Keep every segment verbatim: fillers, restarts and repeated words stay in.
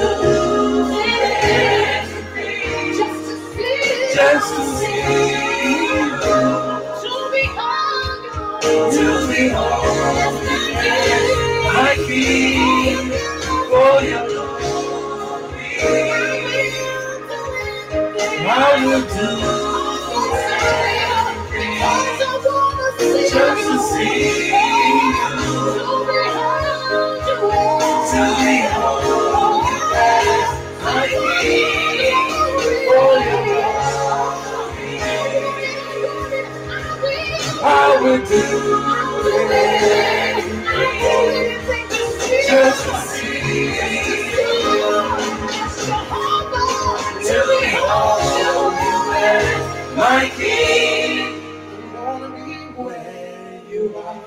Just to see you, to behold my King, for your glory, I will do just to see you, to behold my King, for your glory, I will do anything just to see you, to behold my King. I wanna be where you are.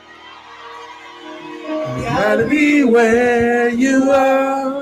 Gotta be where you are.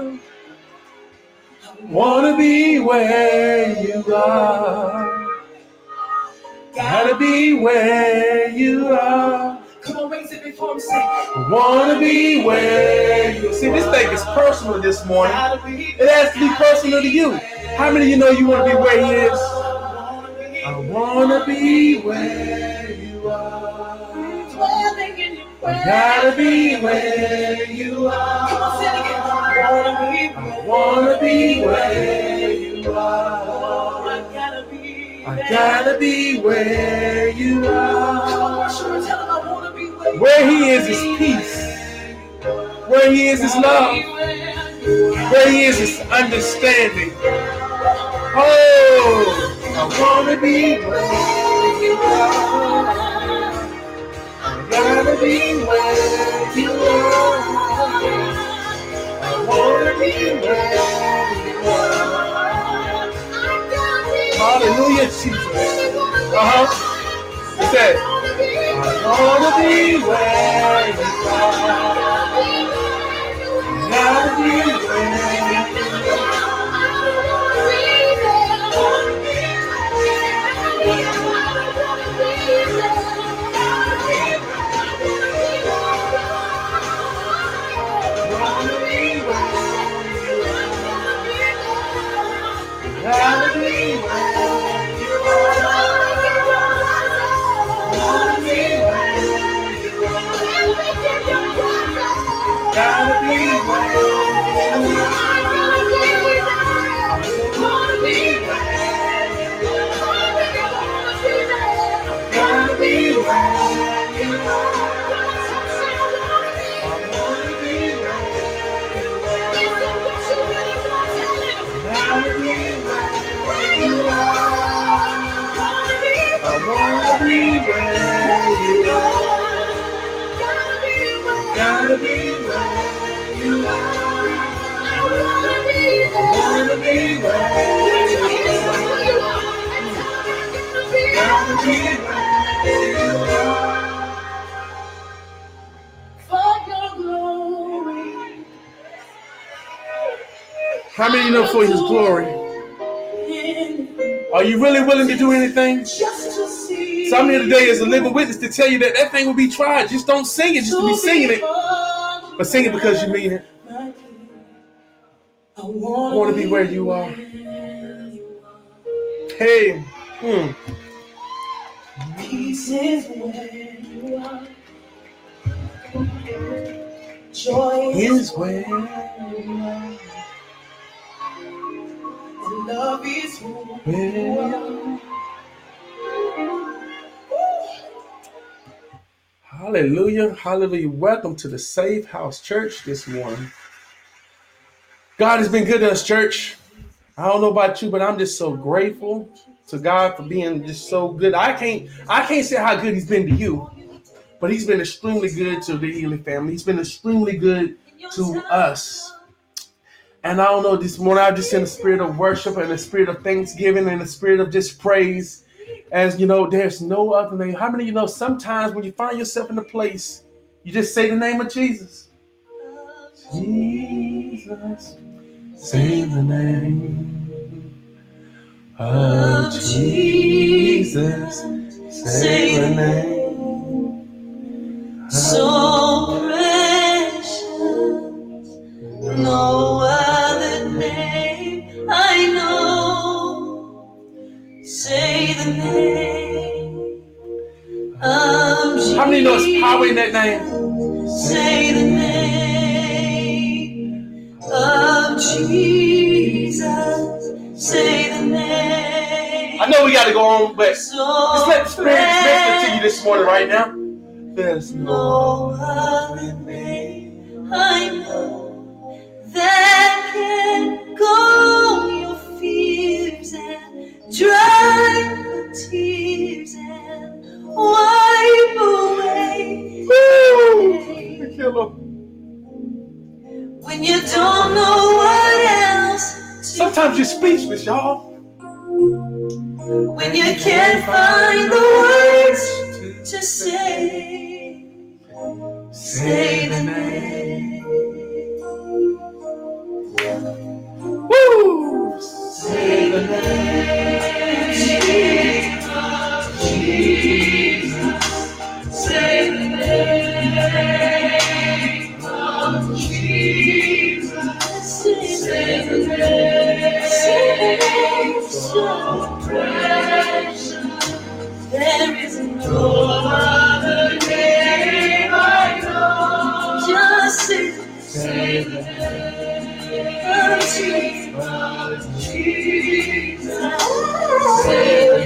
Wanna be where you are. Gotta be where you are. Come on, raise it before I'm saying. Wanna be where you are. See, this thing is personal this morning. It has to be personal to you. How many of you know you want to be where he is? I wanna be where you are. I gotta be where you are. Come on, say it again. I wanna be where you are. I gotta be. I gotta be where you are. Where he is is peace. Where he is is love. Where he is is understanding. Oh, I wanna be where you are. I gotta be where you are. I wanna be where you are. Hallelujah, Jesus. Uh-huh. He said, I wanna be where you are. Gotta be where you are. Gotta be where you are. Gotta be where you Gotta be where you are. I wanna be where you are. Gotta be where you are. For your glory. How many of you know for his glory? Are you really willing to do anything? So I'm here today as a living witness to tell you that that thing will be tried. Just don't sing it just to be singing it. But sing it because you mean it. I want to be where you are. Hey. Hmm. Peace is where you are. Joy is where you are. And love is where you are. Hallelujah, hallelujah. Welcome to the Safe House Church this morning. God has been good to us, church. I don't know about you, but I'm just so grateful to God for being just so good. I can't I can't say how good he's been to you, but he's been extremely good to the Ely family. He's been extremely good to us. And I don't know, this morning I'm just in the spirit of worship and the spirit of thanksgiving and the spirit of just praise. As you know, there's no other name. How many of you know sometimes when you find yourself in a place, you just say the name of Jesus? Jesus, say the name of Jesus, say the name. So precious, no other know it's power in that name? Say the name of Jesus. Say the name. I know we got to go on, but So just let the Spirit minister to you this morning right now. There's no no other name I know that can calm your fears and dry the tears and wipe away when you don't know what else to Sometimes you're speechless, y'all. when you can't find the words to say. Say the name. Woo! Say the name. Jesus, Jesus. Say the name of Jesus. Say the name. Say the name. So precious. There is no other name I know. Just say, say the name of Jesus. Say the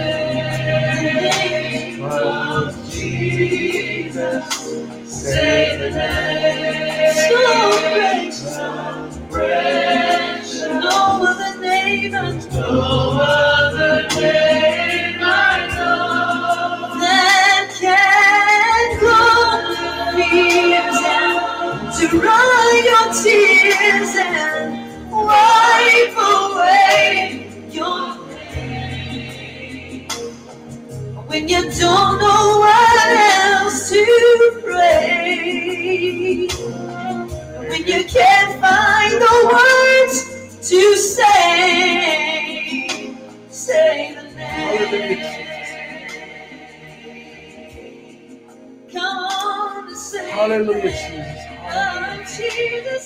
name of Jesus. Say the name. So precious, so precious. No other name, no other name I know that can calm your fears and to dry your tears and wipe away your pain when you don't know what else to pray, when you can't find the words to say. Say the name. Come on and say Hallelujah, Jesus. Jesus.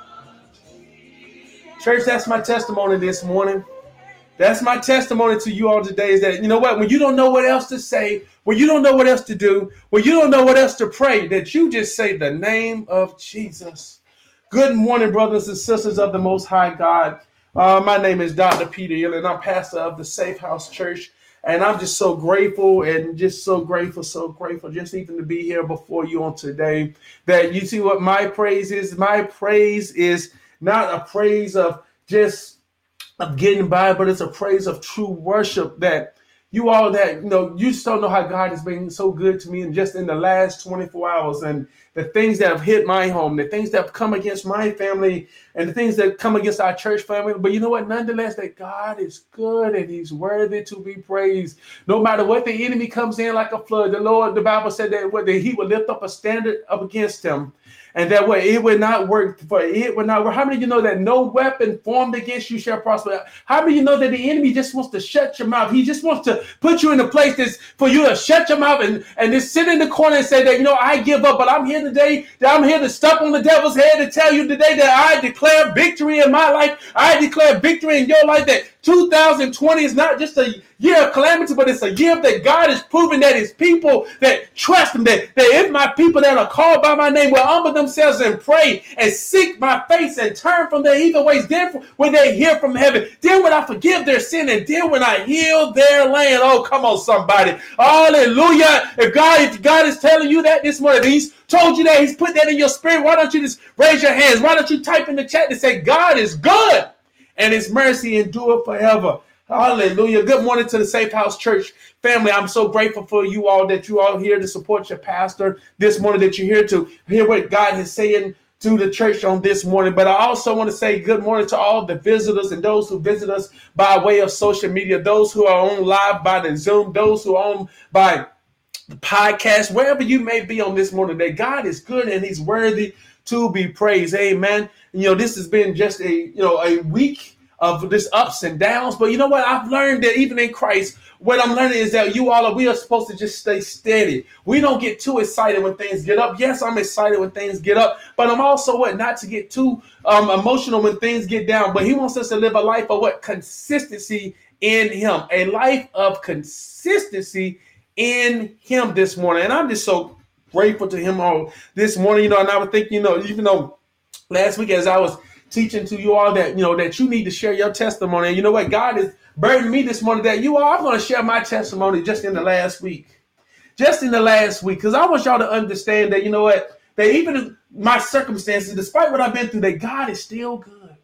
Church, that's my testimony this morning. That's my testimony to you all today is that, you know what, when you don't know what else to say, when you don't know what else to do, when you don't know what else to pray, that you just say the name of Jesus. Good morning, brothers and sisters of the Most High God. Uh, my name is Doctor Peter Hill, and I'm pastor of the Safe House Church. And I'm just so grateful and just so grateful, so grateful just even to be here before you on today. That you see what my praise is. My praise is not a praise of just of getting by, but it's a praise of true worship that you all that, you know, you just don't know how God has been so good to me and just in the last twenty-four hours and the things that have hit my home, the things that have come against my family and the things that come against our church family. But you know what? Nonetheless, that God is good and he's worthy to be praised. No matter what the enemy comes in like a flood, the Lord, the Bible said that, what, that he would lift up a standard up against him. And that way it would not work for it would not work. How many of you know that no weapon formed against you shall prosper? How many of you know that the enemy just wants to shut your mouth? He just wants to put you in a place that's for you to shut your mouth and, and just sit in the corner and say that, you know, I give up, but I'm here today, that I'm here to step on the devil's head and tell you today that I declare victory in my life. I declare victory in your life, that two thousand twenty is not just a year of calamity, but it's a year that God is proving that his people that trust him, that, that if my people that are called by my name will humble themselves and pray and seek my face and turn from their evil ways, then when they hear from heaven, then when I forgive their sin and then when I heal their land. Oh, come on, somebody. Hallelujah. If God, if God is telling you that this morning, he's told you that, he's put that in your spirit, why don't you just raise your hands? Why don't you type in the chat and say, God is good and his mercy endure forever. Hallelujah. Good morning to the Safe House Church family. I'm so grateful for you all that you all here to support your pastor this morning, that you're here to hear what God is saying to the church on this morning. But I also want to say good morning to all the visitors and those who visit us by way of social media, those who are on live by the Zoom, those who are on by the podcast, wherever you may be on this morning, that God is good and he's worthy to be praised. Amen. You know, this has been just a, you know, a week of this ups and downs. But you know what? I've learned that even in Christ, what I'm learning is that you all are, we are supposed to just stay steady. We don't get too excited when things get up. Yes, I'm excited when things get up, but I'm also what? Not to get too um, emotional when things get down. But he wants us to live a life of what? Consistency in him. A life of consistency in him this morning. And I'm just so grateful to him all this morning, you know, and I was thinking, you know, even though last week as I was teaching to you all that, you know, that you need to share your testimony. And you know what? God is burdening me this morning that you all, I'm going to share my testimony just in the last week. Just in the last week. Because I want y'all to understand that, you know what? That even in my circumstances, despite what I've been through, that God is still good.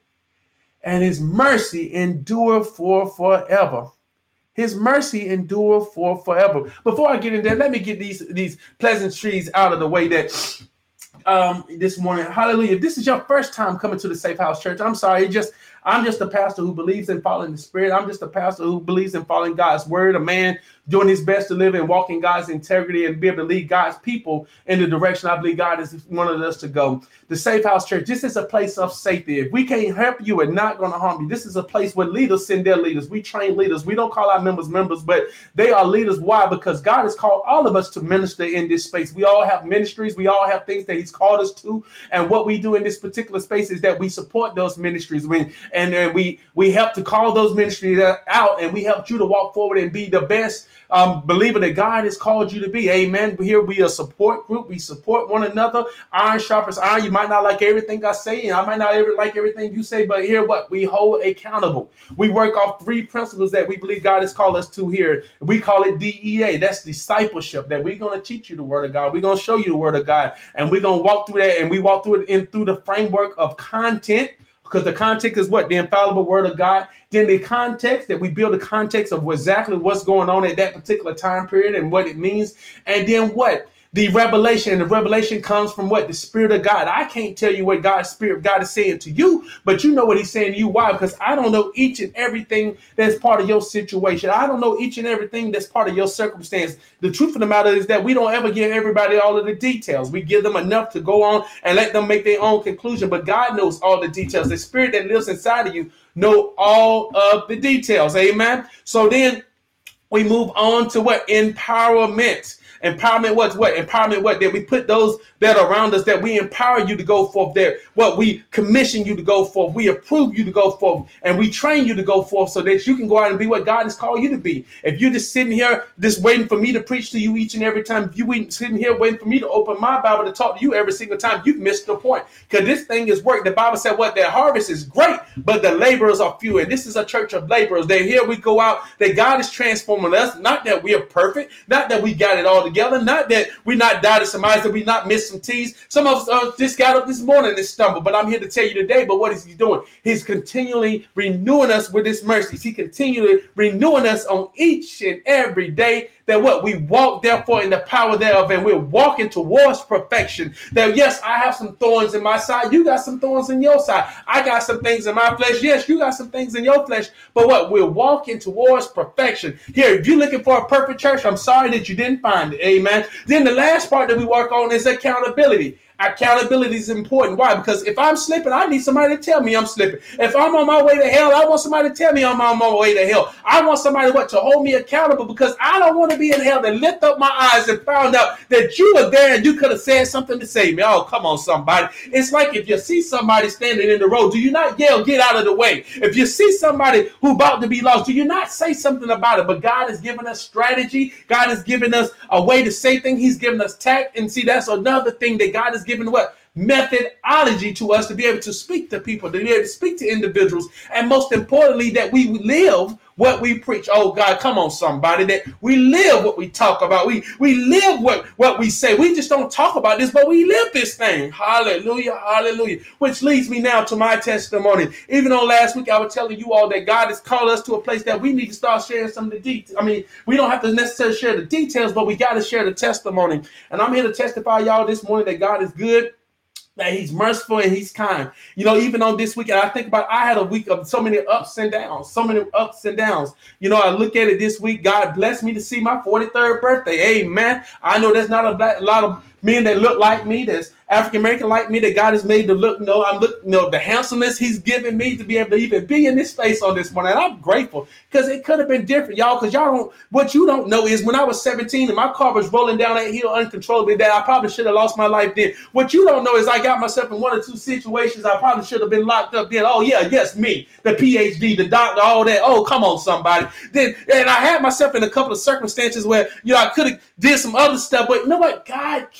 And his mercy endure for forever. His mercy endure for forever. Before I get in there, let me get these, these pleasantries out of the way that um, this morning. Hallelujah. If this is your first time coming to the Safe House Church, I'm sorry. It just I'm just a pastor who believes in following the Spirit. I'm just a pastor who believes in following God's word, a man doing his best to live and walk in God's integrity and be able to lead God's people in the direction I believe God has wanted us to go. The Safe House Church, this is a place of safety. If we can't help you, we're not going to harm you. This is a place where leaders send their leaders. We train leaders. We don't call our members members, but they are leaders. Why? Because God has called all of us to minister in this space. We all have ministries. We all have things that he's called us to. And what we do in this particular space is that we support those ministries. When, and uh, we, we help to call those ministries out, and we help you to walk forward and be the best Um, believer that God has called you to be. Amen. Here we are a support group. We support one another. Iron sharpens iron. You might not like everything I say, and I might not ever like everything you say, but here what? We hold accountable. We work off three principles that we believe God has called us to here. We call it D E A. That's discipleship, that we're going to teach you the word of God. We're going to show you the word of God, and we're going to walk through that, and we walk through it in through the framework of content. Because the context is what? The infallible word of God. Then the context, that we build the context of exactly what's going on at that particular time period and what it means. And then what? The revelation. And the revelation comes from what? The Spirit of God. I can't tell you what God's Spirit, God is saying to you, but you know what he's saying to you. Why? Because I don't know each and everything that's part of your situation. I don't know each and everything that's part of your circumstance. The truth of the matter is that we don't ever give everybody all of the details. We give them enough to go on and let them make their own conclusion. But God knows all the details. The Spirit that lives inside of you know all of the details. Amen. So then we move on to what? Empowerment. Empowerment was what? Empowerment what? That we put those that are around us, that we empower you to go forth there. What? We commission you to go forth. We approve you to go forth. And we train you to go forth so that you can go out and be what God has called you to be. If you're just sitting here just waiting for me to preach to you each and every time, if you ain't sitting here waiting for me to open my Bible to talk to you every single time, you've missed the point. Because this thing is work. The Bible said what? Their harvest is great, but the laborers are few. And this is a church of laborers. That here we go out, that God is transforming us. Not that we are perfect. Not that we got it all together. Not that we not dotted some I's, that we not missed some T's. Some of us uh, just got up this morning and stumbled, but I'm here to tell you today, but what is he doing? He's continually renewing us with his mercies. He continually renewing us on each and every day, that what? We walk therefore in the power thereof, and we're walking towards perfection. That yes, I have some thorns in my side. You got some thorns in your side. I got some things in my flesh. Yes, you got some things in your flesh. But what? We're walking towards perfection. Here, if you're looking for a perfect church, I'm sorry that you didn't find it. Amen. Then the last part that we work on is accountability. Accountability is important. Why? Because if I'm slipping, I need somebody to tell me I'm slipping. If I'm on my way to hell, I want somebody to tell me I'm on my way to hell. I want somebody what? To hold me accountable, because I don't want to be in hell and lift up my eyes and found out that you were there and you could have said something to save me. Oh, come on, somebody. It's like if you see somebody standing in the road, do you not yell, get out of the way? If you see somebody who about to be lost, do you not say something about it? But God has given us strategy. God has given us a way to say things. He's given us tact. And see, that's another thing that God has given what? Methodology to us to be able to speak to people, to be able to speak to individuals, and most importantly, that we live what we preach. Oh God, come on, somebody, that we live what we talk about. We we live what, what we say. We just don't talk about this, but we live this thing. Hallelujah, hallelujah. Which leads me now to my testimony. Even on last week, I was telling you all that God has called us to a place that we need to start sharing some of the details. I mean, we don't have to necessarily share the details, but we got to share the testimony. And I'm here to testify y'all this morning that God is good, that he's merciful, and he's kind. You know, even on this weekend, I think about, I had a week of so many ups and downs, so many ups and downs. You know, I look at it this week, God blessed me to see my forty-third birthday. Amen. I know there's not a, black, a lot of men that look like me, that's African-American like me, that God has made to look, you know, I'm look, you know, the handsomeness he's given me to be able to even be in this space on this morning. And I'm grateful, because it could have been different, y'all, because y'all don't, what you don't know is when I was seventeen and my car was rolling down that hill uncontrollably, that I probably should have lost my life then. What you don't know is I got myself in one or two situations I probably should have been locked up then. Oh yeah, yes, me, the P H D, the doctor, all that. Oh, come on, somebody. Then, and I had myself in a couple of circumstances where, you know, I could have did some other stuff, but you know what? God kept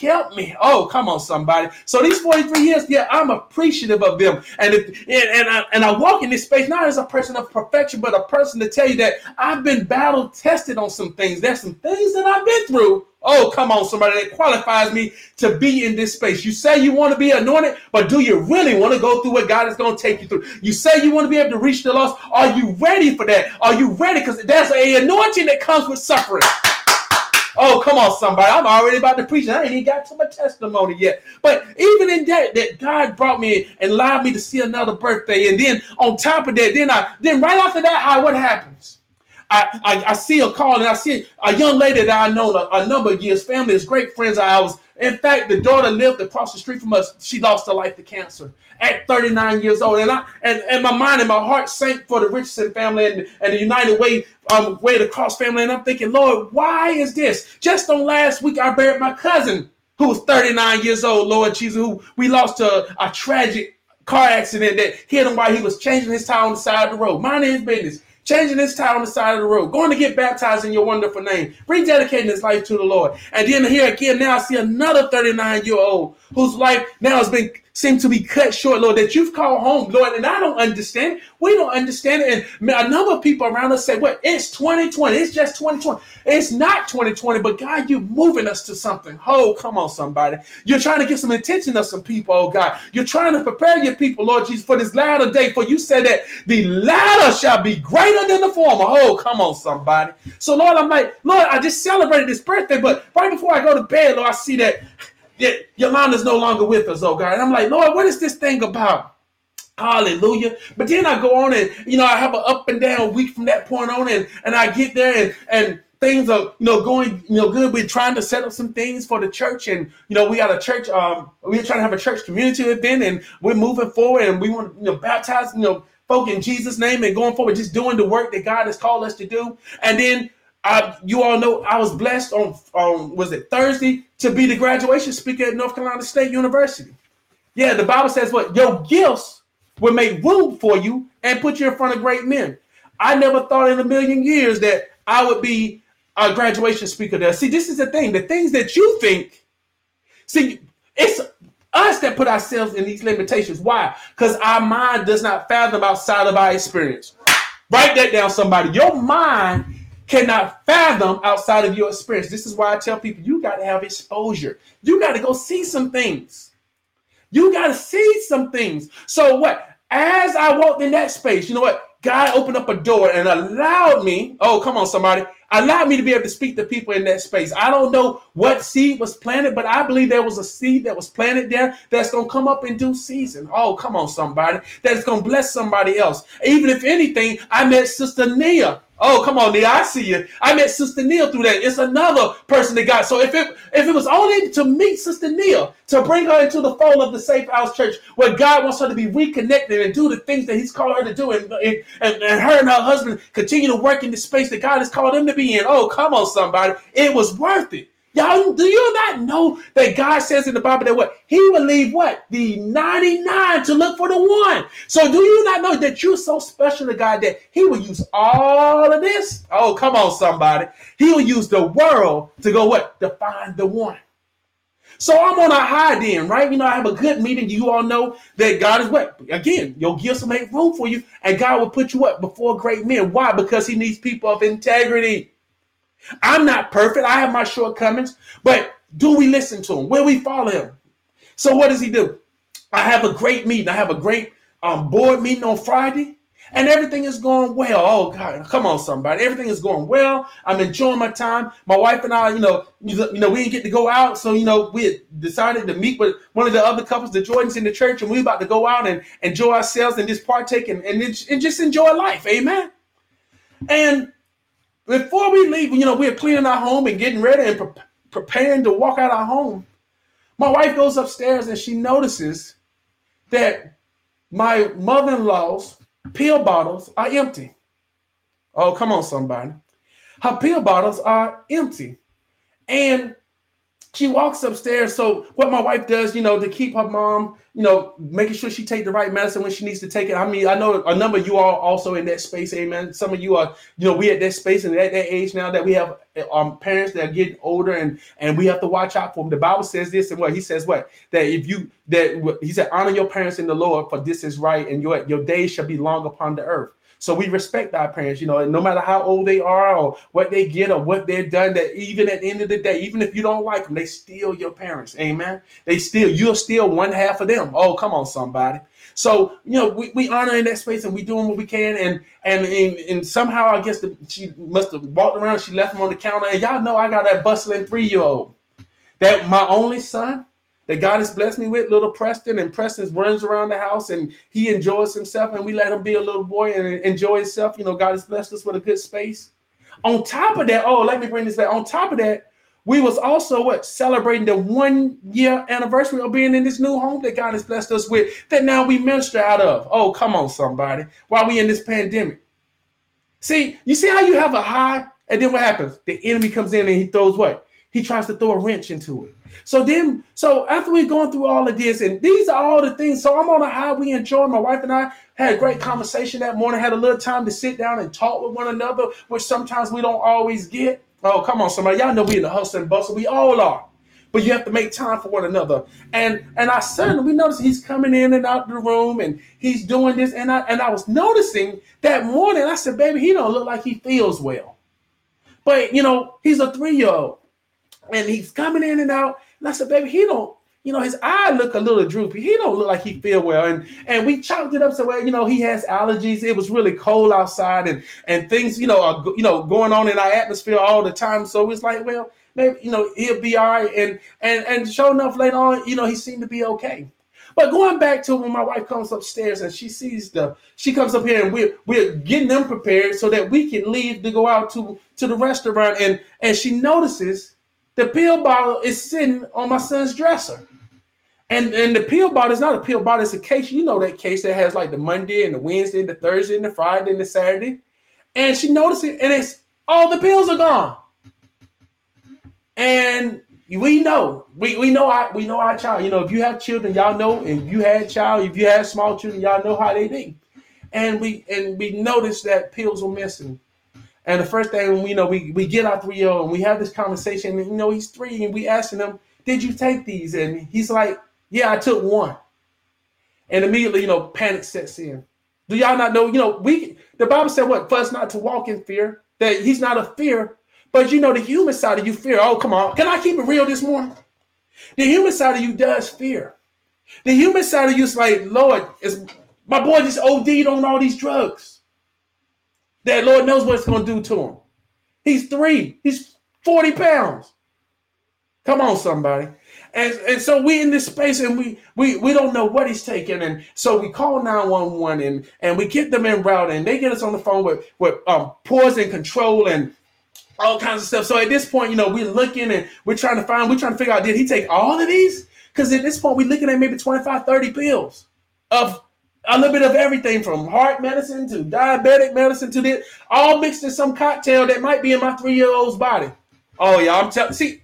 helped me. Oh, come on, somebody. So these forty-three years, yeah, I'm appreciative of them. And if, and, and, I, and I walk in this space not as a person of perfection, but a person to tell you that I've been battle tested on some things. There's some things that I've been through. Oh, come on, somebody, that qualifies me to be in this space. You say you want to be anointed, but do you really want to go through what God is going to take you through? You say you want to be able to reach the lost. Are you ready for that? Are you ready? Because there's an anointing that comes with suffering. Oh, come on, somebody. I'm already about to preach. I ain't even got to my testimony yet. But even in that, that God brought me and allowed me to see another birthday. And then on top of that, then I then right after that, how what happens? I, I, I see a call and I see a young lady that I know a, a number of years, family is great friends. I was, in fact, the daughter lived across the street from us. She lost her life to cancer at thirty-nine years old. And I and, and my mind and my heart sank for the Richardson family and, and the United Way, um, Way to Cross family. And I'm thinking, Lord, why is this? Just on last week, I buried my cousin who was thirty-nine years old, Lord Jesus, who we lost to a tragic car accident that hit him while he was changing his tire on the side of the road. Minding his business. Changing his tire on the side of the road, going to get baptized in your wonderful name, rededicating his life to the Lord. And then here again, now I see another thirty-nine-year-old whose life now has been seemed to be cut short, Lord, that you've called home, Lord, and I don't understand. We don't understand it. And a number of people around us say, what, it's twenty twenty. It's just twenty twenty. It's not twenty twenty, but God, you're moving us to something. Oh, come on, somebody. You're trying to get some attention of some people, oh God. You're trying to prepare your people, Lord Jesus, for this latter day, for you said that the latter shall be greater than the former. Oh, come on, somebody. So, Lord, I'm like, Lord, I just celebrated this birthday, but right before I go to bed, Lord, I see that that Yolanda's no longer with us, oh God. And I'm like, Lord, what is this thing about? Hallelujah. But then I go on and, you know, I have an up and down week from that point on, and, and I get there and, and things are, you know, going, you know, good. We're trying to set up some things for the church. And, you know, we got a church, um, we're trying to have a church community event, and we're moving forward, and we want to, you know, baptize, you know, folk in Jesus' name and going forward, just doing the work that God has called us to do. And then I, you all know I was blessed on, on, was it Thursday, to be the graduation speaker at North Carolina State University. Yeah, the Bible says what? Your gifts will make room for you and put you in front of great men. I never thought in a million years that I would be a graduation speaker there. See, this is the thing. The things that you think, see, it's us that put ourselves in these limitations. Why? Because our mind does not fathom outside of our experience. Write that down, somebody. Your mind cannot fathom outside of your experience. This is why I tell people, you got to have exposure. You got to go see some things. You got to see some things. So what? As I walked in that space, you know what? God opened up a door and allowed me, oh, come on, somebody, allowed me to be able to speak to people in that space. I don't know what seed was planted, but I believe there was a seed that was planted there that's going to come up in due season. Oh, come on, somebody. That's going to bless somebody else. Even if anything, I met Sister Nia. Oh, come on, Nia, I see you. I met Sister Nia through that. It's another person that got. So if it if it was only to meet Sister Nia, to bring her into the fold of the Safe House Church, where God wants her to be reconnected and do the things that he's called her to do, and, and, and her and her husband continue to work in the space that God has called them to be in. Oh, come on, somebody. It was worth it. Y'all, do you not know that God says in the Bible that what? He will leave what? The ninety-nine to look for the one. So do you not know that you're so special to God that he will use all of this? Oh, come on, somebody. He will use the world to go what? To find the one. So I'm on a high then, right? You know, I have a good meeting. You all know that God is what? Again, your gifts will make room for you, and God will put you what? Before great men. Why? Because he needs people of integrity. I'm not perfect. I have my shortcomings, but do we listen to him? Will we follow him? So what does he do? I have a great meeting. I have a great um, board meeting on Friday, and everything is going well. Oh, God, come on, somebody. Everything is going well. I'm enjoying my time. My wife and I, you know, you know, we didn't get to go out. So, you know, we decided to meet with one of the other couples, the Jordans, in the church, and we about to go out and enjoy ourselves and just partake and, and, and just enjoy life. Amen. And before we leave, you know, we're cleaning our home and getting ready and pre- preparing to walk out our home. My wife goes upstairs and she notices that my mother-in-law's pill bottles are empty. Oh, come on, somebody. Her pill bottles are empty. And she walks upstairs. So what my wife does, you know, to keep her mom, you know, making sure she take the right medicine when she needs to take it. I mean, I know a number of you are also in that space. Amen. Some of you are, you know, we at that space and at that age now that we have um, parents that are getting older and, and we have to watch out for them. The Bible says this and what he says, what, that if you, that he said, honor your parents in the Lord, for this is right. And your, your days shall be long upon the earth. So we respect our parents, you know, no matter how old they are or what they get or what they've done, that even at the end of the day, even if you don't like them, they still your parents. Amen. They still, you're still one half of them. Oh, come on, somebody. So, you know, we, we honor in that space and we doing what we can. And and and, and somehow I guess the, she must have walked around. She left him on the counter. And y'all know I got that bustling three-year-old. That my only son that God has blessed me with, little Preston, and Preston runs around the house and he enjoys himself and we let him be a little boy and enjoy himself. You know, God has blessed us with a good space. On top of that, oh, let me bring this back. On top of that, we was also what celebrating the one year anniversary of being in this new home that God has blessed us with that now we minister out of. Oh, come on, somebody. While we in this pandemic. See, you see how you have a high and then what happens? The enemy comes in and he throws what? He tries to throw a wrench into it. So then, so after we're going through all of this, and these are all the things. So I'm on a high. We enjoy. My wife and I had a great conversation that morning, had a little time to sit down and talk with one another, which sometimes we don't always get. Oh, come on, somebody. Y'all know we in the hustle and bustle. We all are. But you have to make time for one another. And and I certainly, we noticed he's coming in and out of the room and he's doing this. And I, and I was noticing that morning, I said, baby, he don't look like he feels well. But, you know, he's a three-year-old. And he's coming in and out. And I said, baby, he don't, you know, his eye look a little droopy. He don't look like he feel well. And and we chalked it up. So, well, you know, he has allergies. It was really cold outside and, and things, you know, are, you know, going on in our atmosphere all the time. So it's like, well, maybe, you know, he'll be all right. And, and, and sure enough, later on, you know, he seemed to be okay. But going back to when my wife comes upstairs and she sees the, she comes up here and we're, we're getting them prepared so that we can leave to go out to, to the restaurant. And, and she notices the pill bottle is sitting on my son's dresser. And, and the pill bottle is not a pill bottle. It's a case. You know that case that has like the Monday and the Wednesday and the Thursday and the Friday and the Saturday. And she noticed it and it's all the pills are gone. And we know, we, we know our, we know our child. You know, if you have children, y'all know, and if you had a child, if you had small children, y'all know how they be. And we and we noticed that pills were missing. And the first thing, you know, we, we get our three-year-old and we have this conversation. And, you know, he's three and we asking him, did you take these? And he's like, yeah, I took one. And immediately, you know, panic sets in. Do y'all not know, you know, we the Bible said what? For us not to walk in fear, that he's not a fear. But, you know, the human side of you fear. Oh, come on. Can I keep it real this morning? The human side of you does fear. The human side of you is like, Lord, is my boy just O D'd on all these drugs. That Lord knows what it's going to do to him. He's three. He's forty pounds. Come on, somebody. And, and so we in this space and we, we, we don't know what he's taking. And so we call nine one one and, and we get them en route and they get us on the phone with, with um, poison control and all kinds of stuff. So at this point, you know, we're looking and we're trying to find, we're trying to figure out, did he take all of these? Because at this point, we're looking at maybe twenty-five, thirty pills of a little bit of everything from heart medicine to diabetic medicine to this, all mixed in some cocktail that might be in my three-year-old's body. Oh, y'all, I'm telling, see,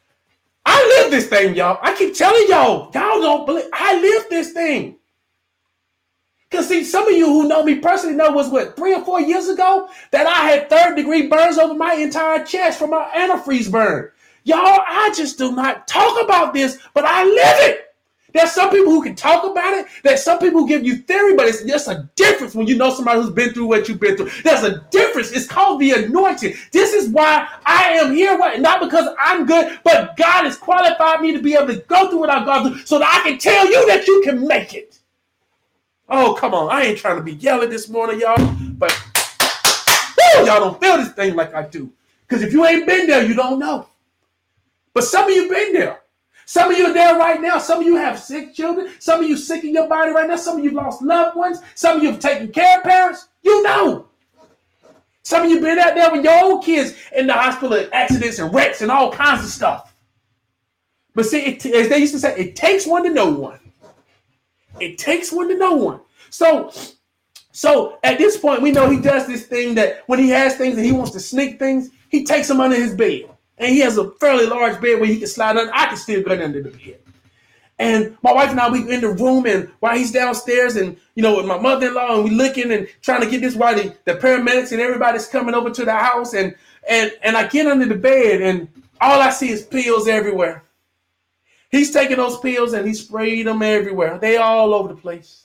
I live this thing, y'all. I keep telling y'all, y'all don't believe, I live this thing. Because see, some of you who know me personally know was what, three or four years ago that I had third degree burns over my entire chest from my antifreeze burn. Y'all, I just do not talk about this, but I live it. There's some people who can talk about it. There's some people who give you theory, but it's just a difference when you know somebody who's been through what you've been through. There's a difference. It's called the anointing. This is why I am here, not because I'm good, but God has qualified me to be able to go through what I've gone through so that I can tell you that you can make it. Oh, come on. I ain't trying to be yelling this morning, y'all, but woo, y'all don't feel this thing like I do. Because if you ain't been there, you don't know. But some of you been there. Some of you are there right now. Some of you have sick children. Some of you sick in your body right now. Some of you lost loved ones. Some of you have taken care of parents. You know. Some of you been out there with your old kids in the hospital in accidents and wrecks and all kinds of stuff. But see, it, as they used to say, it takes one to know one. It takes one to know one. So, so at this point, we know he does this thing that when he has things and he wants to sneak things, he takes them under his bed. And he has a fairly large bed where he can slide under. I can still go under the bed. And my wife and I, we in the room, and while he's downstairs, and you know, with my mother-in-law, and we looking and trying to get this while the, the paramedics and everybody's coming over to the house, and and and I get under the bed, and all I see is pills everywhere. He's taking those pills and he sprayed them everywhere. They all over the place.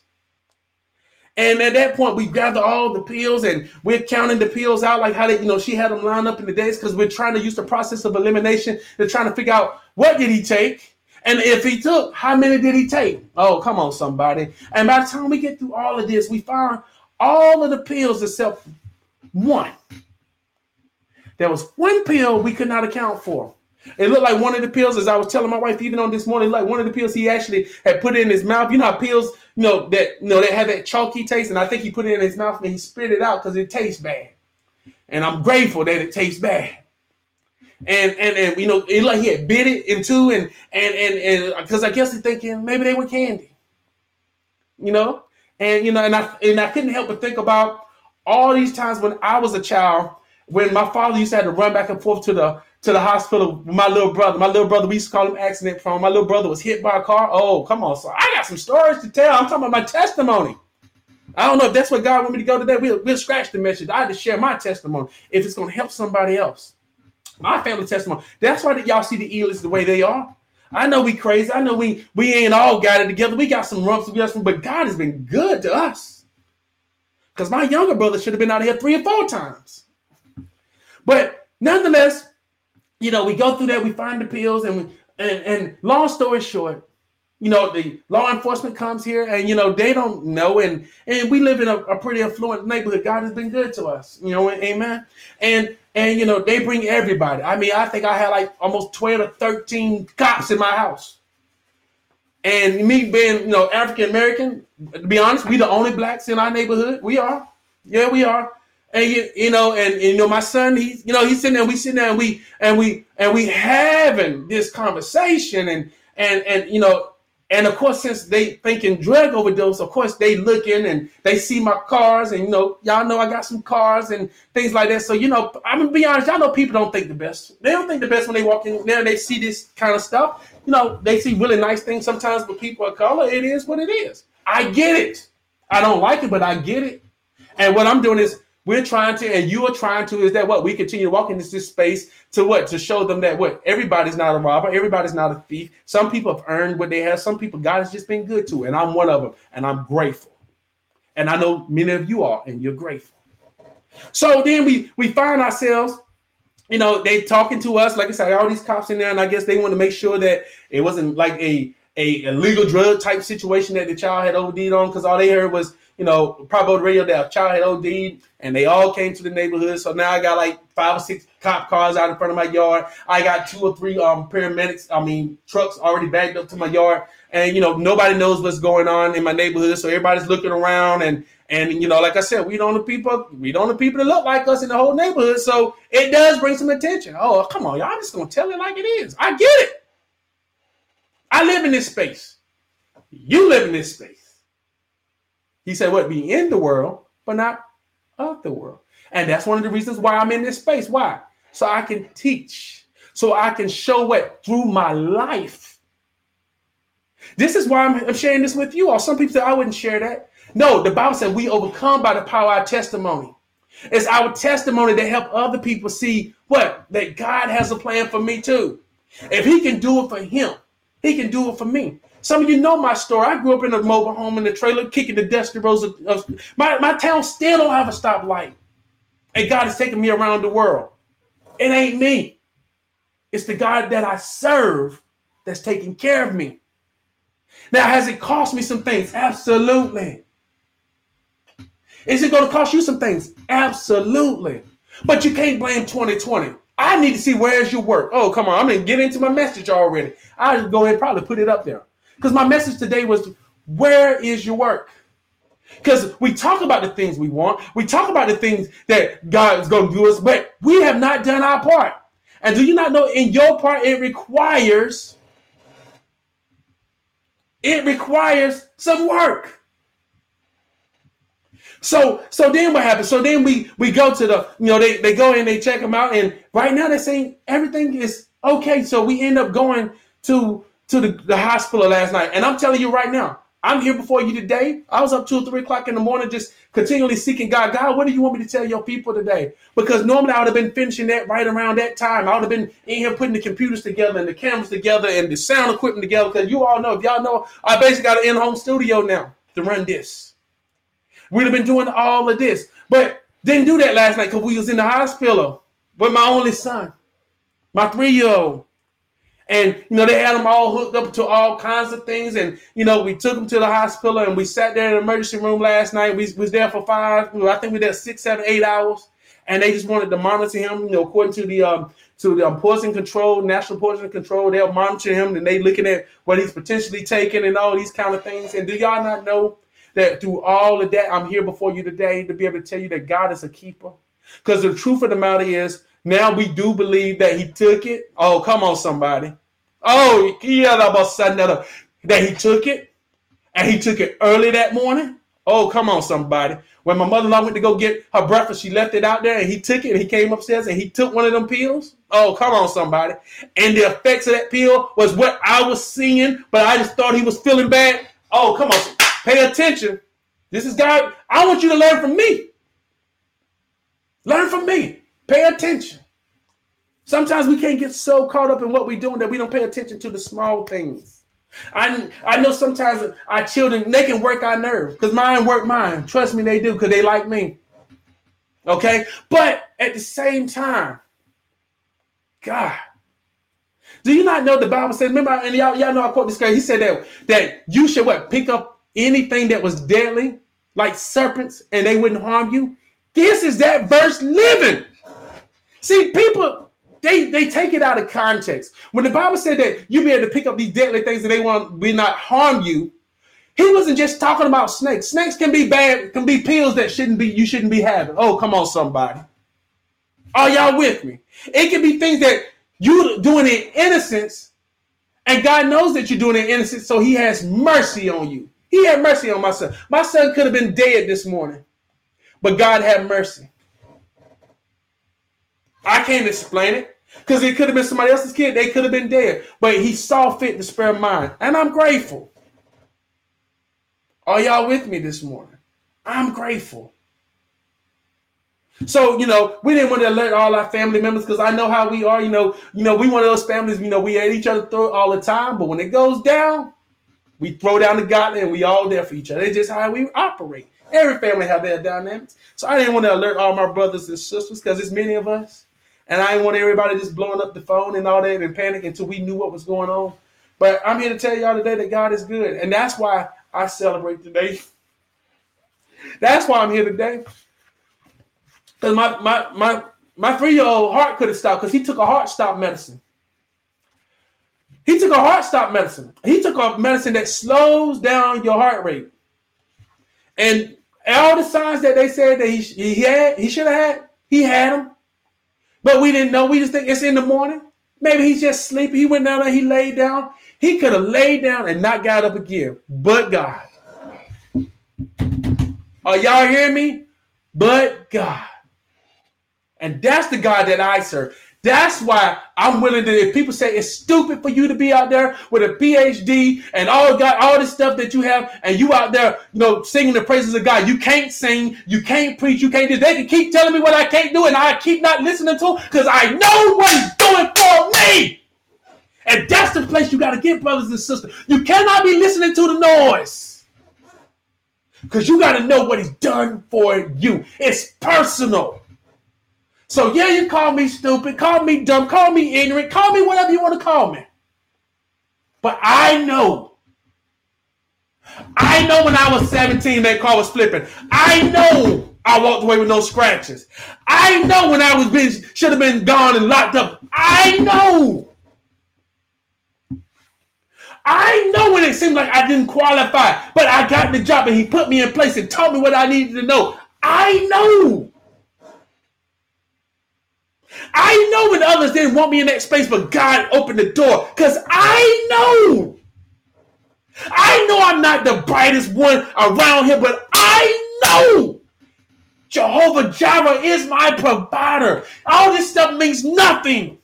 And at that point, we gather all the pills and we're counting the pills out, like how they, you know, she had them lined up in the days, because we're trying to use the process of elimination. They're trying to figure out, what did he take? And if he took, how many did he take? Oh, come on, somebody. And by the time we get through all of this, we found all of the pills except one. There was one pill we could not account for. It looked like one of the pills, as I was telling my wife even on this morning, like one of the pills he actually had put in his mouth. You know how pills, you know, that you know they have that chalky taste, and I think he put it in his mouth and he spit it out because it tastes bad. And I'm grateful that it tastes bad. And and and you know, it like he had bit it in two, and and and and because I guess he's thinking maybe they were candy, you know, and you know, and I and I couldn't help but think about all these times when I was a child, when my father used to have to run back and forth to the to the hospital with my little brother. My little brother, we used to call him accident prone. My little brother was hit by a car. Oh, come on, so I got some stories to tell. I'm talking about my testimony. I don't know if that's what God want me to go today. We'll, we'll scratch the message. I had to share my testimony if it's going to help somebody else. My family testimony. That's why y'all see the Eagles the way they are. I know we crazy. I know we we ain't all got it together. We got some rumps, but God has been good to us. Because my younger brother should have been out here three or four times. But nonetheless, you know, we go through that. We find the pills, and we and, and long story short, you know, the law enforcement comes here, and you know they don't know, and and we live in a, a pretty affluent neighborhood. God has been good to us, you know, amen. And and you know they bring everybody. I mean, I think I had like almost twelve or thirteen cops in my house. And me being, you know, African American, to be honest, we the only blacks in our neighborhood. We are, yeah, we are. And you, you know, and, and you know, my son, he's, you know, he's sitting there, we sitting there, and we and we and we having this conversation, and and and you know. And of course, since they thinking drug overdose, of course they looking and they see my cars, and you know, y'all know I got some cars and things like that. So you know, I'm gonna be honest, y'all know people don't think the best. They don't think the best when they walk in there and they see this kind of stuff. You know, they see really nice things sometimes, but people of color, it is what it is. I get it. I don't like it, but I get it. And what I'm doing is we're trying to, and you are trying to, is that what we continue to walk into this space to what? To show them that what? Everybody's not a robber. Everybody's not a thief. Some people have earned what they have. Some people, God has just been good to. And I'm one of them. And I'm grateful. And I know many of you are, and you're grateful. So then we, we find ourselves, you know, they talking to us. Like I said, all these cops in there. And I guess they want to make sure that it wasn't like a, a illegal drug type situation that the child had O D'd on. Because all they heard was, you know, probably on the radio that a child had O D'd, and they all came to the neighborhood. So now I got like five or six cop cars out in front of my yard. I got two or three um paramedics, I mean, trucks already backed up to my yard. And, you know, nobody knows what's going on in my neighborhood. So everybody's looking around. And, and you know, like I said, we don't the people, we don't the people that look like us in the whole neighborhood. So it does bring some attention. Oh, come on, y'all. I'm just going to tell it like it is. I get it. I live in this space. You live in this space. He said, what, be in the world, but not of the world. And that's one of the reasons why I'm in this space. Why? So I can teach. So I can show what? Through my life. This is why I'm sharing this with you all. Some people say, I wouldn't share that. No, the Bible said we overcome by the power of our testimony. It's our testimony that help other people see what? That God has a plan for me too. If he can do it for him, he can do it for me. Some of you know my story. I grew up in a mobile home in a trailer, kicking the dusty roads of, of my, my town still don't have a stoplight. And God is taking me around the world. It ain't me. It's the God that I serve that's taking care of me. Now, has it cost me some things? Absolutely. Is it going to cost you some things? Absolutely. But you can't blame twenty twenty. I need to see where's your work. Oh, come on. I'm going to get into my message already. I'll just go ahead and probably put it up there. Because my message today was, where is your work? Because we talk about the things we want. We talk about the things that God is going to do us, but we have not done our part. And do you not know in your part, it requires, it requires some work. So so then what happens? So then we we go to the, you know, they, they go in, they check him out, and right now they're saying everything is okay. So we end up going to to the, the hospital last night. And I'm telling you right now, I'm here before you today. I was up two or three o'clock in the morning just continually seeking God. God, what do you want me to tell your people today? Because normally I would have been finishing that right around that time. I would have been in here putting the computers together and the cameras together and the sound equipment together. Because you all know, if y'all know, I basically got an in-home studio now to run this. We'd have been doing all of this, but didn't do that last night because we was in the hospital with my only son, my three-year-old. And, you know, they had them all hooked up to all kinds of things. And, you know, we took them to the hospital and we sat there in the emergency room last night. We was there for five, I think we were there six, seven, eight hours. And they just wanted to monitor him, you know, according to the um, to the um, poison control, national poison control. They'll monitor him and they looking at what he's potentially taking and all these kind of things. And do y'all not know that through all of that, I'm here before you today to be able to tell you that God is a keeper? Because the truth of the matter is, now we do believe that he took it. Oh, come on, somebody. Oh, that he took it. And he took it early that morning. Oh, come on, somebody. When my mother-in-law went to go get her breakfast, she left it out there and he took it and he came upstairs and he took one of them pills. Oh, come on, somebody. And the effects of that pill was what I was seeing, but I just thought he was feeling bad. Oh, come on. Pay attention. This is God. I want you to learn from me. Learn from me. Pay attention. Sometimes we can't get so caught up in what we're doing that we don't pay attention to the small things. I, I know sometimes our children, they can work our nerve because mine work mine. Trust me, they do because they like me. Okay? But at the same time, God, do you not know the Bible says, remember, and y'all, y'all know I quote this guy, he said that, that you should what? Pick up anything that was deadly, like serpents, and they wouldn't harm you. This is that verse living. See, people, they, they take it out of context. When the Bible said that you be able to pick up these deadly things and they want will not harm you, he wasn't just talking about snakes. Snakes can be bad, can be pills that shouldn't be, you shouldn't be having. Oh, come on, somebody. Are y'all with me? It can be things that you doing in innocence, and God knows that you're doing it in innocence, so he has mercy on you. He had mercy on my son. My son could have been dead this morning, but God had mercy. I can't explain it because it could have been somebody else's kid. They could have been dead, but he saw fit to spare mine, and I'm grateful. Are y'all with me this morning? I'm grateful. So, you know, we didn't want to alert all our family members because I know how we are. You know, you know, we one of those families, you know, we at each other throat all the time, but when it goes down, we throw down the gauntlet and we all there for each other. It's just how we operate. Every family have their dynamics. So I didn't want to alert all my brothers and sisters because there's many of us. And I didn't want everybody just blowing up the phone and all that and panic until we knew what was going on. But I'm here to tell y'all today that God is good. And that's why I celebrate today. That's why I'm here today. Because my, my, my, my three-year-old heart could have stopped because he took a heart stop medicine. He took a heart stop medicine. He took a medicine that slows down your heart rate. And all the signs that they said that he, he had, he should have had, he had them. But we didn't know. We just think it's in the morning. Maybe he's just sleepy. He went down there, he laid down. He could have laid down and not got up again. But God. Are y'all hearing me? But God. And that's the God that I serve. That's why I'm willing to, if people say it's stupid for you to be out there with a P H D and all got all this stuff that you have, and you out there, you know, singing the praises of God. You can't sing, you can't preach, you can't do. They can keep telling me what I can't do, and I keep not listening to because I know what he's doing for me. And that's the place you got to get, brothers and sisters. You cannot be listening to the noise because you got to know what he's done for you. It's personal. So yeah, you call me stupid, call me dumb, call me ignorant, call me whatever you want to call me. But I know. I know when I was seventeen, that car was flipping. I know I walked away with no scratches. I know when I was been, should have been gone and locked up. I know. I know when it seemed like I didn't qualify, but I got the job and he put me in place and taught me what I needed to know. I know. I know when others didn't want me in that space, but God opened the door because I know. I know I'm not the brightest one around here, but I know Jehovah Jireh is my provider. All this stuff means nothing.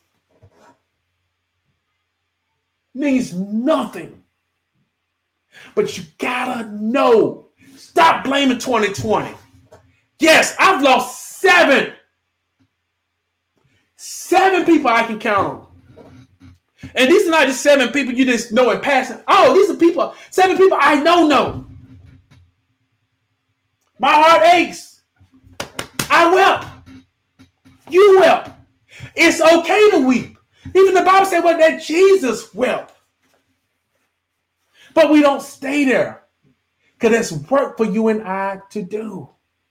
Means nothing. But you gotta know. Stop blaming twenty twenty. Yes, I've lost seven. Seven people I can count on. And these are not just seven people you just know in passing. Oh, these are people, seven people I know know. My heart aches. I wept. You wept. It's okay to weep. Even the Bible said well, that Jesus wept. But we don't stay there. Because there's work for you and I to do.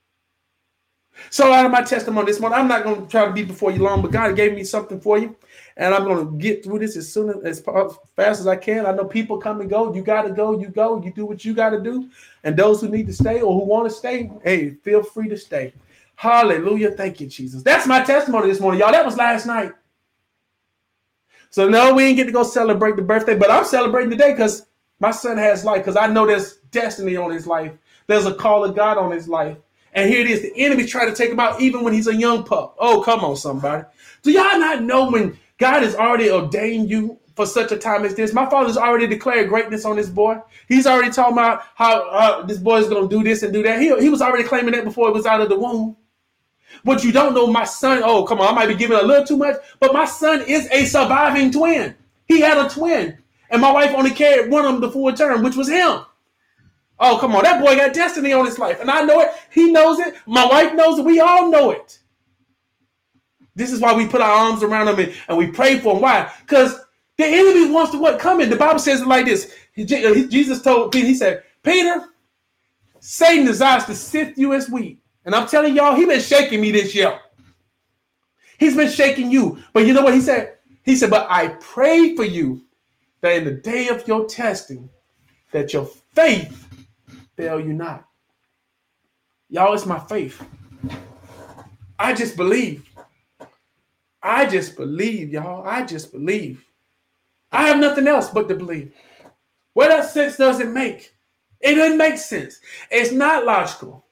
So out of my testimony this morning, I'm not going to try to be before you long, but God gave me something for you. And I'm going to get through this as soon as, as fast as I can. I know people come and go. You got to go. You go. You do what you got to do. And those who need to stay or who want to stay, hey, feel free to stay. Hallelujah. Thank you, Jesus. That's my testimony this morning, y'all. That was last night. So no, we didn't get to go celebrate the birthday, but I'm celebrating today because my son has life, because I know there's destiny on his life. There's a call of God on his life. And here it is. The enemy trying to take him out even when he's a young pup. Oh, come on, somebody. Do y'all not know when God has already ordained you for such a time as this? My father's already declared greatness on this boy. He's already talking about how uh, this boy is going to do this and do that. He, he was already claiming that before it was out of the womb. What you don't know, my son, oh, come on, I might be giving a little too much, but my son is a surviving twin. He had a twin. And my wife only carried one of them the full term, which was him. Oh, come on. That boy got destiny on his life. And I know it. He knows it. My wife knows it. We all know it. This is why we put our arms around him and, and we pray for him. Why? Because the enemy wants to what? Come in. The Bible says it like this. He, Jesus told Peter, he said, Peter, Satan desires to sift you as wheat. And I'm telling y'all, he's been shaking me this year. He's been shaking you. But you know what he said? He said, but I pray for you that in the day of your testing, that your faith fail you not. Y'all, it's my faith. I just believe. I just believe, y'all. I just believe. I have nothing else but to believe. What sense does it make? It doesn't make sense. It's not logical.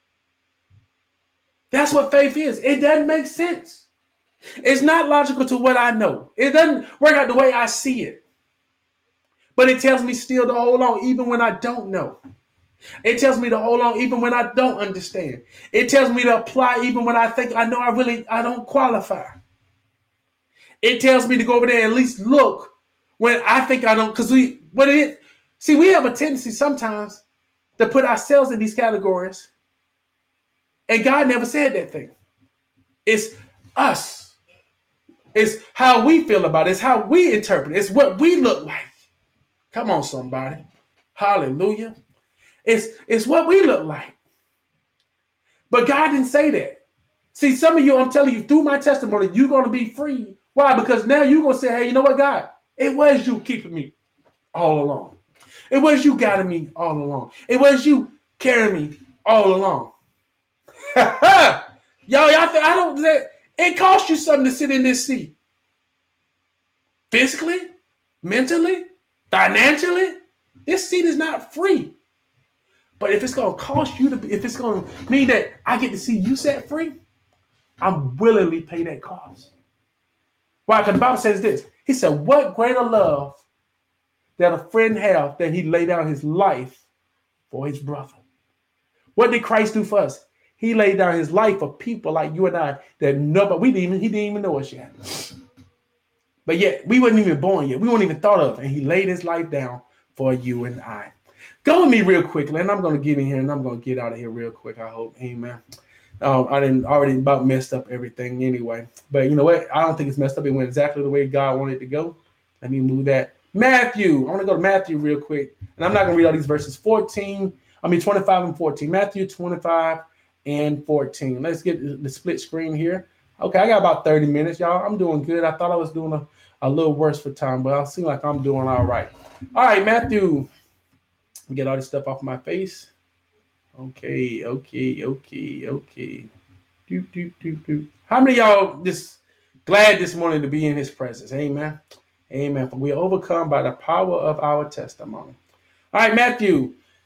That's what faith is. It doesn't make sense. It's not logical to what I know. It doesn't work out the way I see it. But it tells me still to hold on even when I don't know. It tells me to hold on even when I don't understand. It tells me to apply even when I think I know I really, I don't qualify. It tells me to go over there and at least look when I think I don't, because we, what it is, see, we have a tendency sometimes to put ourselves in these categories. And God never said that thing. It's us. It's how we feel about it. It's how we interpret it. It's what we look like. Come on, somebody. Hallelujah. It's, it's what we look like. But God didn't say that. See, some of you, I'm telling you, through my testimony, you're going to be free. Why? Because now you're going to say, hey, you know what, God? It was you keeping me all along. It was you guiding me all along. It was you carrying me all along. Y'all, y'all think I don't, it costs you something to sit in this seat. Physically, mentally, financially, this seat is not free. But if it's going to cost you to, if it's going to mean that I get to see you set free, I'm willingly pay that cost. Why? Because the Bible says this. He said, what greater love that a friend have than he lay down his life for his brother? What did Christ do for us? He laid down his life for people like you and I that nobody, we didn't even, he didn't even know us yet. But yet, we weren't even born yet. We weren't even thought of. And he laid his life down for you and I. Go with me real quickly, and I'm going to get in here, and I'm going to get out of here real quick, I hope. Amen. Um, I didn't already about messed up everything anyway. But you know what? I don't think it's messed up. It went exactly the way God wanted it to go. Let me move that. Matthew. I want to go to Matthew real quick. And I'm not going to read all these verses. fourteen. I mean, twenty-five and fourteen. Matthew twenty-five and fourteen. Let's get the split screen here. Okay, I got about thirty minutes, y'all. I'm doing good. I thought I was doing a, a little worse for time, but I seem like I'm doing all right. All right, Matthew. Get all this stuff off my face. Okay, okay, okay, okay. Doop, doop, doop, doop. How many of y'all just glad this morning to be in his presence? Amen. Amen. For we are overcome by the power of our testimony. All right, Matthew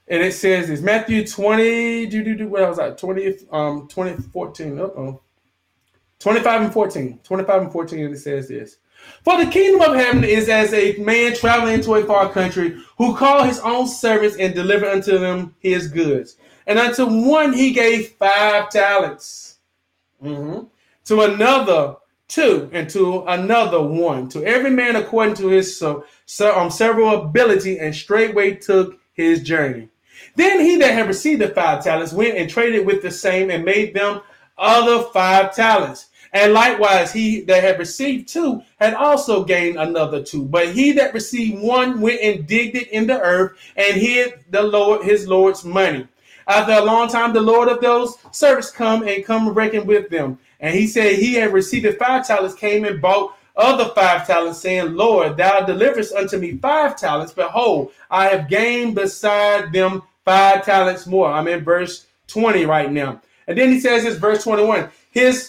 And it says it's Matthew twenty, do, do, do, what was that? twenty, um, twenty fourteen. Uh-oh. twenty-five and fourteen. twenty-five and fourteen, and it says this. For the kingdom of heaven is as a man traveling into a far country, who called his own servants and delivered unto them his goods. And unto one he gave five talents. Mm-hmm. To another two, and to another one. To every man according to his so, so, um, several ability, and straightway took his journey. Then he that had received the five talents went and traded with the same, and made them other five talents. And likewise, he that had received two had also gained another two. But he that received one went and digged it in the earth, and hid the Lord his Lord's money. After a long time, the Lord of those servants come and come reckon with them. And he said he had received five talents, came and bought other five talents, saying, Lord, thou deliverest unto me five talents. Behold, I have gained beside them five talents more. I'm in verse twenty right now. And then he says this, verse twenty-one. His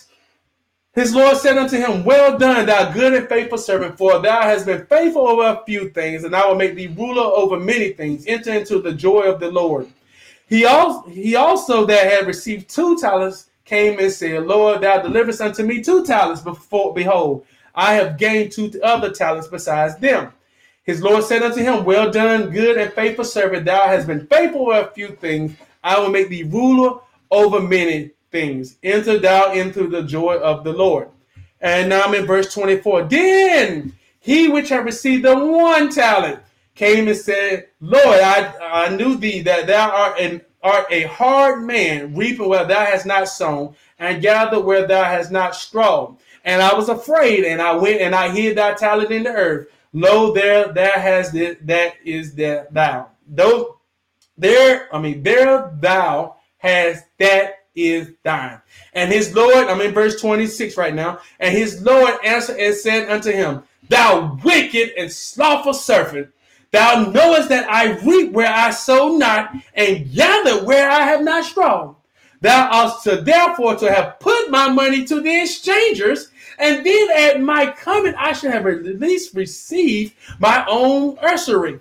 His Lord said unto him, well done, thou good and faithful servant, for thou hast been faithful over a few things, and I will make thee ruler over many things. Enter into the joy of the Lord. He also, he also that had received two talents came and said, Lord, thou deliverest unto me two talents. Before, behold, I have gained two other talents besides them. His Lord said unto him, well done, good and faithful servant, thou hast been faithful over a few things. I will make thee ruler over many things. Enter thou into the joy of the Lord. And now I'm in verse twenty-four. Then he which had received the one talent came and said, Lord, I, I knew thee that thou art, an, art a hard man, reaping where thou hast not sown, and gather where thou hast not strawed. And I was afraid, and I went and I hid thy talent in the earth. Lo, there thou hast it, that is that thou. Though there, I mean, there thou hast that is thine. And his Lord, I'm in verse twenty-six right now, and his Lord answered and said unto him, thou wicked and slothful servant, thou knowest that I reap where I sow not, and gather where I have not strawed. Thou ought to therefore to have put my money to the exchangers, and then at my coming I should have at least received my own usury.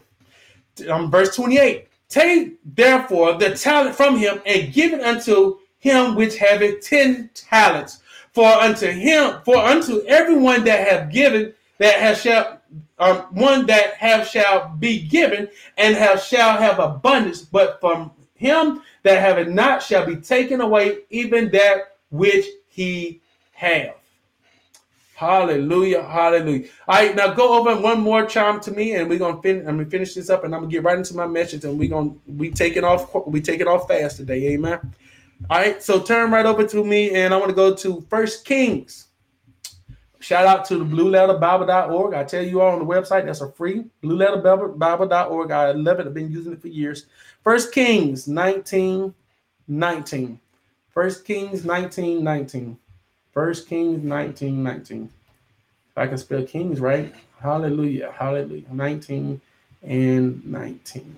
Um, verse twenty-eight. Take therefore the talent from him, and give it unto him which haveth ten talents. For unto him, for unto everyone that have given, that have shall um, one that have shall be given, and have shall have abundance. But from him that have not shall be taken away even that which he have. Hallelujah, hallelujah. All right, now go over one more time to me, and we're gonna finish. I'm gonna finish this up, and I'm gonna get right into my message, and we're gonna we take it off. We take it off fast today, amen. All right, so turn right over to me, and I want to go to First Kings. Shout out to the blue letter bible dot org. I tell you all on the website, that's a free blue letter bible dot org. I love it. I've been using it for years. First Kings nineteen nineteen. First Kings nineteen nineteen. First Kings nineteen nineteen. If I can spell Kings right. Hallelujah. Hallelujah. nineteen and nineteen.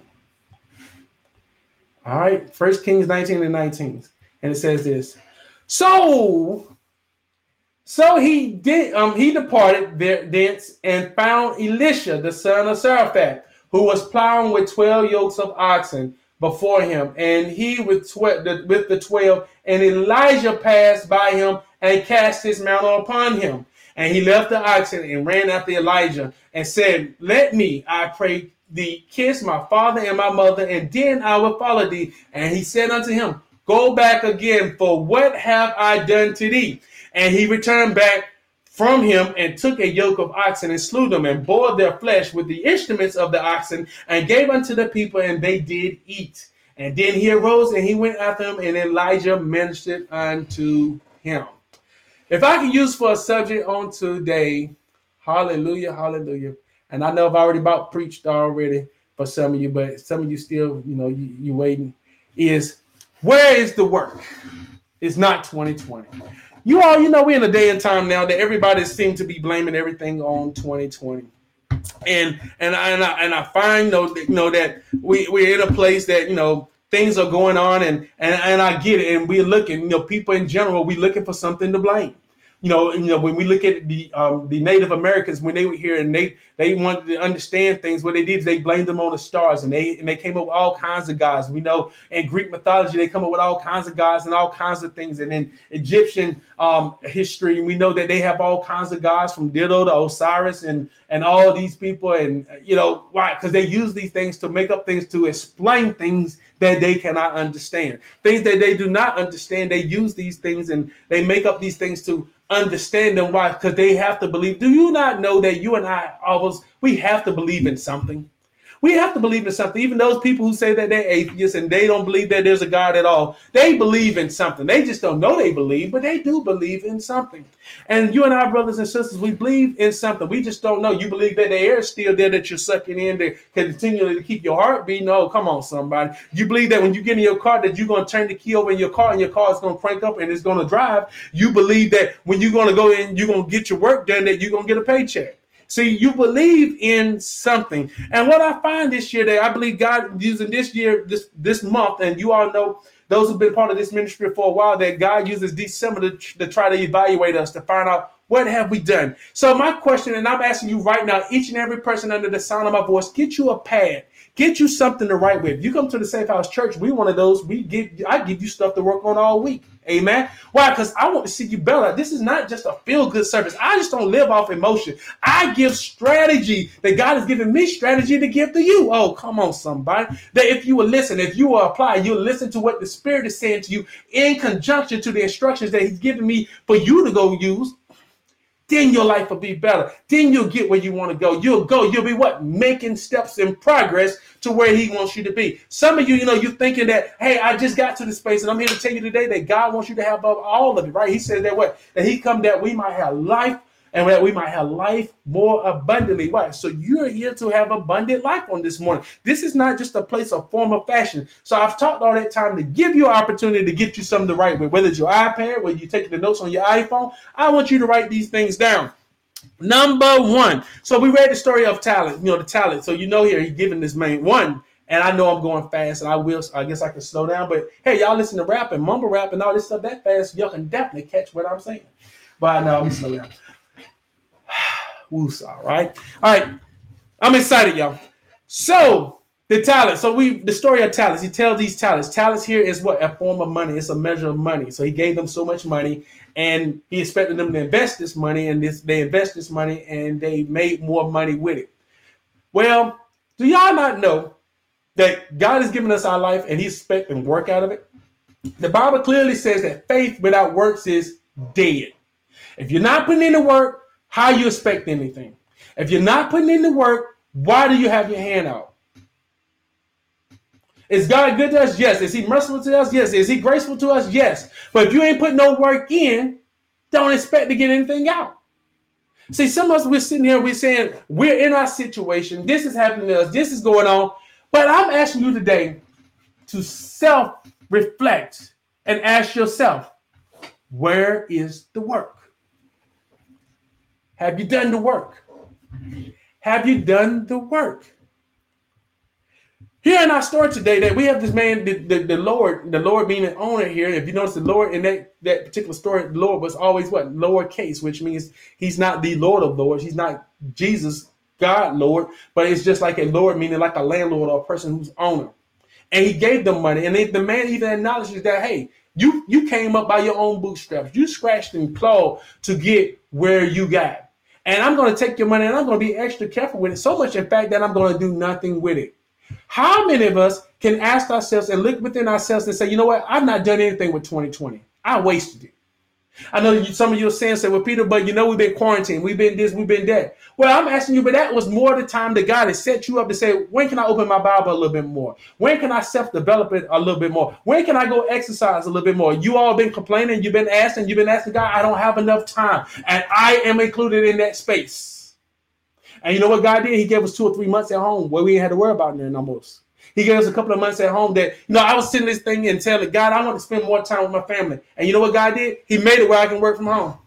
All right. First Kings nineteen and nineteen. And it says this. So, so he did um he departed thence and found Elisha, the son of Saraphat, who was plowing with twelve yokes of oxen before him, and he with tw- the, with the twelve, and Elijah passed by him and cast his mantle upon him. And he left the oxen and ran after Elijah and said, let me, I pray thee, kiss my father and my mother, and then I will follow thee. And he said unto him, go back again, for what have I done to thee? And he returned back from him and took a yoke of oxen and slew them and boiled their flesh with the instruments of the oxen and gave unto the people, and they did eat. And then he arose and he went after him, and Elijah ministered unto him. If I can use for a subject on today, hallelujah, hallelujah. And I know I've already about preached already for some of you, but some of you still, you know, you, you waiting, is where is the work? It's not twenty twenty. You all, you know, we're in a day and time now that everybody seems to be blaming everything on twenty twenty. And and I and I, and I find though, you know, that we, we're in a place that, you know, things are going on, and, and, and I get it. And we're looking, you know, people in general, we're looking for something to blame. You know, you know, when we look at the um, the Native Americans, when they were here and they they wanted to understand things, what they did is they blamed them on the stars, and they and they came up with all kinds of gods. We know in Greek mythology they come up with all kinds of gods and all kinds of things, and in Egyptian um, history we know that they have all kinds of gods from Ditto to Osiris and and all these people, and you know why? Because they use these things to make up things to explain things that they cannot understand, things that they do not understand. They use these things and they make up these things to understand them. Why? Because they have to believe. Do you not know that you and I always, we have to believe in something? We have to believe in something. Even those people who say that they're atheists and they don't believe that there's a God at all, they believe in something. They just don't know they believe, but they do believe in something. And you and I, brothers and sisters, we believe in something. We just don't know. You believe that the air is still there that you're sucking in to continually to keep your heart beating. No, come on, somebody. You believe that when you get in your car that you're going to turn the key over in your car and your car is going to crank up and it's going to drive. You believe that when you're going to go in, you're going to get your work done, that you're going to get a paycheck. See, you believe in something. And what I find this year, that I believe God using this year, this this month, and you all know, those who've been part of this ministry for a while, that God uses December to, to try to evaluate us, to find out what have we done. So my question, and I'm asking you right now, each and every person under the sound of my voice, get you a pad. Get you something to write with. You come to the Safe House Church, we one of those. We give, I give you stuff to work on all week. Amen. Why? Because I want to see you better. This is not just a feel-good service. I just don't live off emotion. I give strategy. That God has given me strategy to give to you. Oh, come on, somebody. That if you will listen, if you will apply, you'll listen to what the Spirit is saying to you in conjunction to the instructions that He's given me for you to go use. Then your life will be better. Then you'll get where you want to go. You'll go. You'll be what? Making steps in progress to where He wants you to be. Some of you, you know, you're thinking that, hey, I just got to the space, and I'm here to tell you today that God wants you to have all of it, right? He said that what? That He come that we might have life, and that we might have life more abundantly. Why? So you're here to have abundant life on this morning. This is not just a place of form of fashion. So I've talked all that time to give you an opportunity to get you something to write with, whether it's your iPad, whether you're taking the notes on your iPhone. I want you to write these things down. Number one. So we read the story of talent, you know, the talent. So you know here he's giving this man one. And I know I'm going fast, and I will. I guess I can slow down. But hey, y'all listen to rap and mumble rap and all this stuff that fast, y'all can definitely catch what I'm saying. But no, I'm slow down. Woosah, right? All right. I'm excited, y'all. So the talent. So we the story of talents. He tells these talents. Talents here is what? A form of money. It's a measure of money. So he gave them so much money, and he expected them to invest this money, and this they invest this money, and they made more money with it. Well, do y'all not know that God has given us our life, and He's expecting work out of it? The Bible clearly says that faith without works is dead. If you're not putting in the work, how you expect anything? If you're not putting in the work, why do you have your hand out? Is God good to us? Yes. Is He merciful to us? Yes. Is He graceful to us? Yes. But if you ain't putting no work in, don't expect to get anything out. See, some of us, we're sitting here, we're saying, we're in our situation. This is happening to us. This is going on. But I'm asking you today to self-reflect and ask yourself, where is the work? Have you done the work? Have you done the work? Here in our story today, that we have this man, the, the, the Lord, the Lord being an owner here. If you notice, the Lord in that, that particular story, the Lord was always what? Lowercase, which means He's not the Lord of Lords. He's not Jesus, God, Lord, but it's just like a Lord, meaning like a landlord or a person who's owner. And He gave them money. And they, the man even acknowledges that, hey, you, you came up by your own bootstraps. You scratched and clawed to get where you got. And I'm going to take your money and I'm going to be extra careful with it. So much, in fact, that I'm going to do nothing with it. How many of us can ask ourselves and look within ourselves and say, you know what? I've not done anything with twenty twenty. I wasted it. I know you, some of you are saying, say, well, Peter, but you know, we've been quarantined. We've been this, we've been that. Well, I'm asking you, but that was more the time that God has set you up to say, when can I open my Bible a little bit more? When can I self-develop it a little bit more? When can I go exercise a little bit more? You all been complaining. You've been asking. You've been asking God, I don't have enough time. And I am included in that space. And you know what God did? He gave us two or three months at home where we ain't had to worry about nothing almost. He gave us a couple of months at home that, you know, I was sitting this thing and telling God, I want to spend more time with my family. And you know what God did? He made it where I can work from home.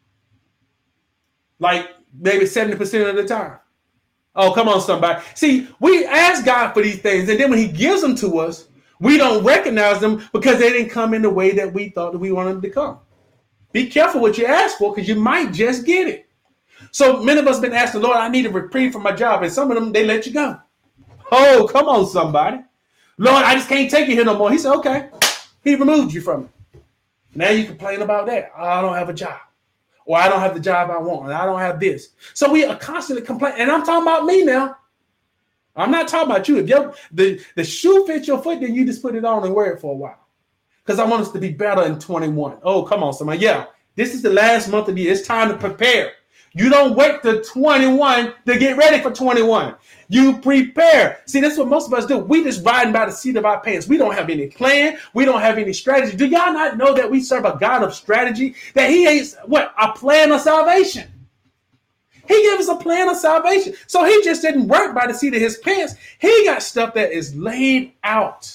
Like maybe seventy percent of the time. Oh, come on, somebody. See, we ask God for these things, and then when He gives them to us, we don't recognize them because they didn't come in the way that we thought that we wanted them to come. Be careful what you ask for because you might just get it. So many of us have been asking, Lord, I need a reprieve from my job. And some of them, they let you go. Oh, come on, somebody. Lord, I just can't take you here no more. He said, okay. He removed you from it. Now you complain about that. Oh, I don't have a job. Or I don't have the job I want. And I don't have this. So we are constantly complaining. And I'm talking about me now. I'm not talking about you. If your, the, the shoe fits your foot, then you just put it on and wear it for a while. Because I want us to be better in twenty-one. Oh, come on, somebody. Yeah, this is the last month of the year. It's time to prepare. You don't wait till twenty-one to get ready for twenty-one. You prepare. See, that's what most of us do. We just riding by the seat of our pants. We don't have any plan. We don't have any strategy. Do y'all not know that we serve a God of strategy? That he ain't, what, a plan of salvation. He gave us a plan of salvation. So he just didn't work by the seat of his pants. He got stuff that is laid out.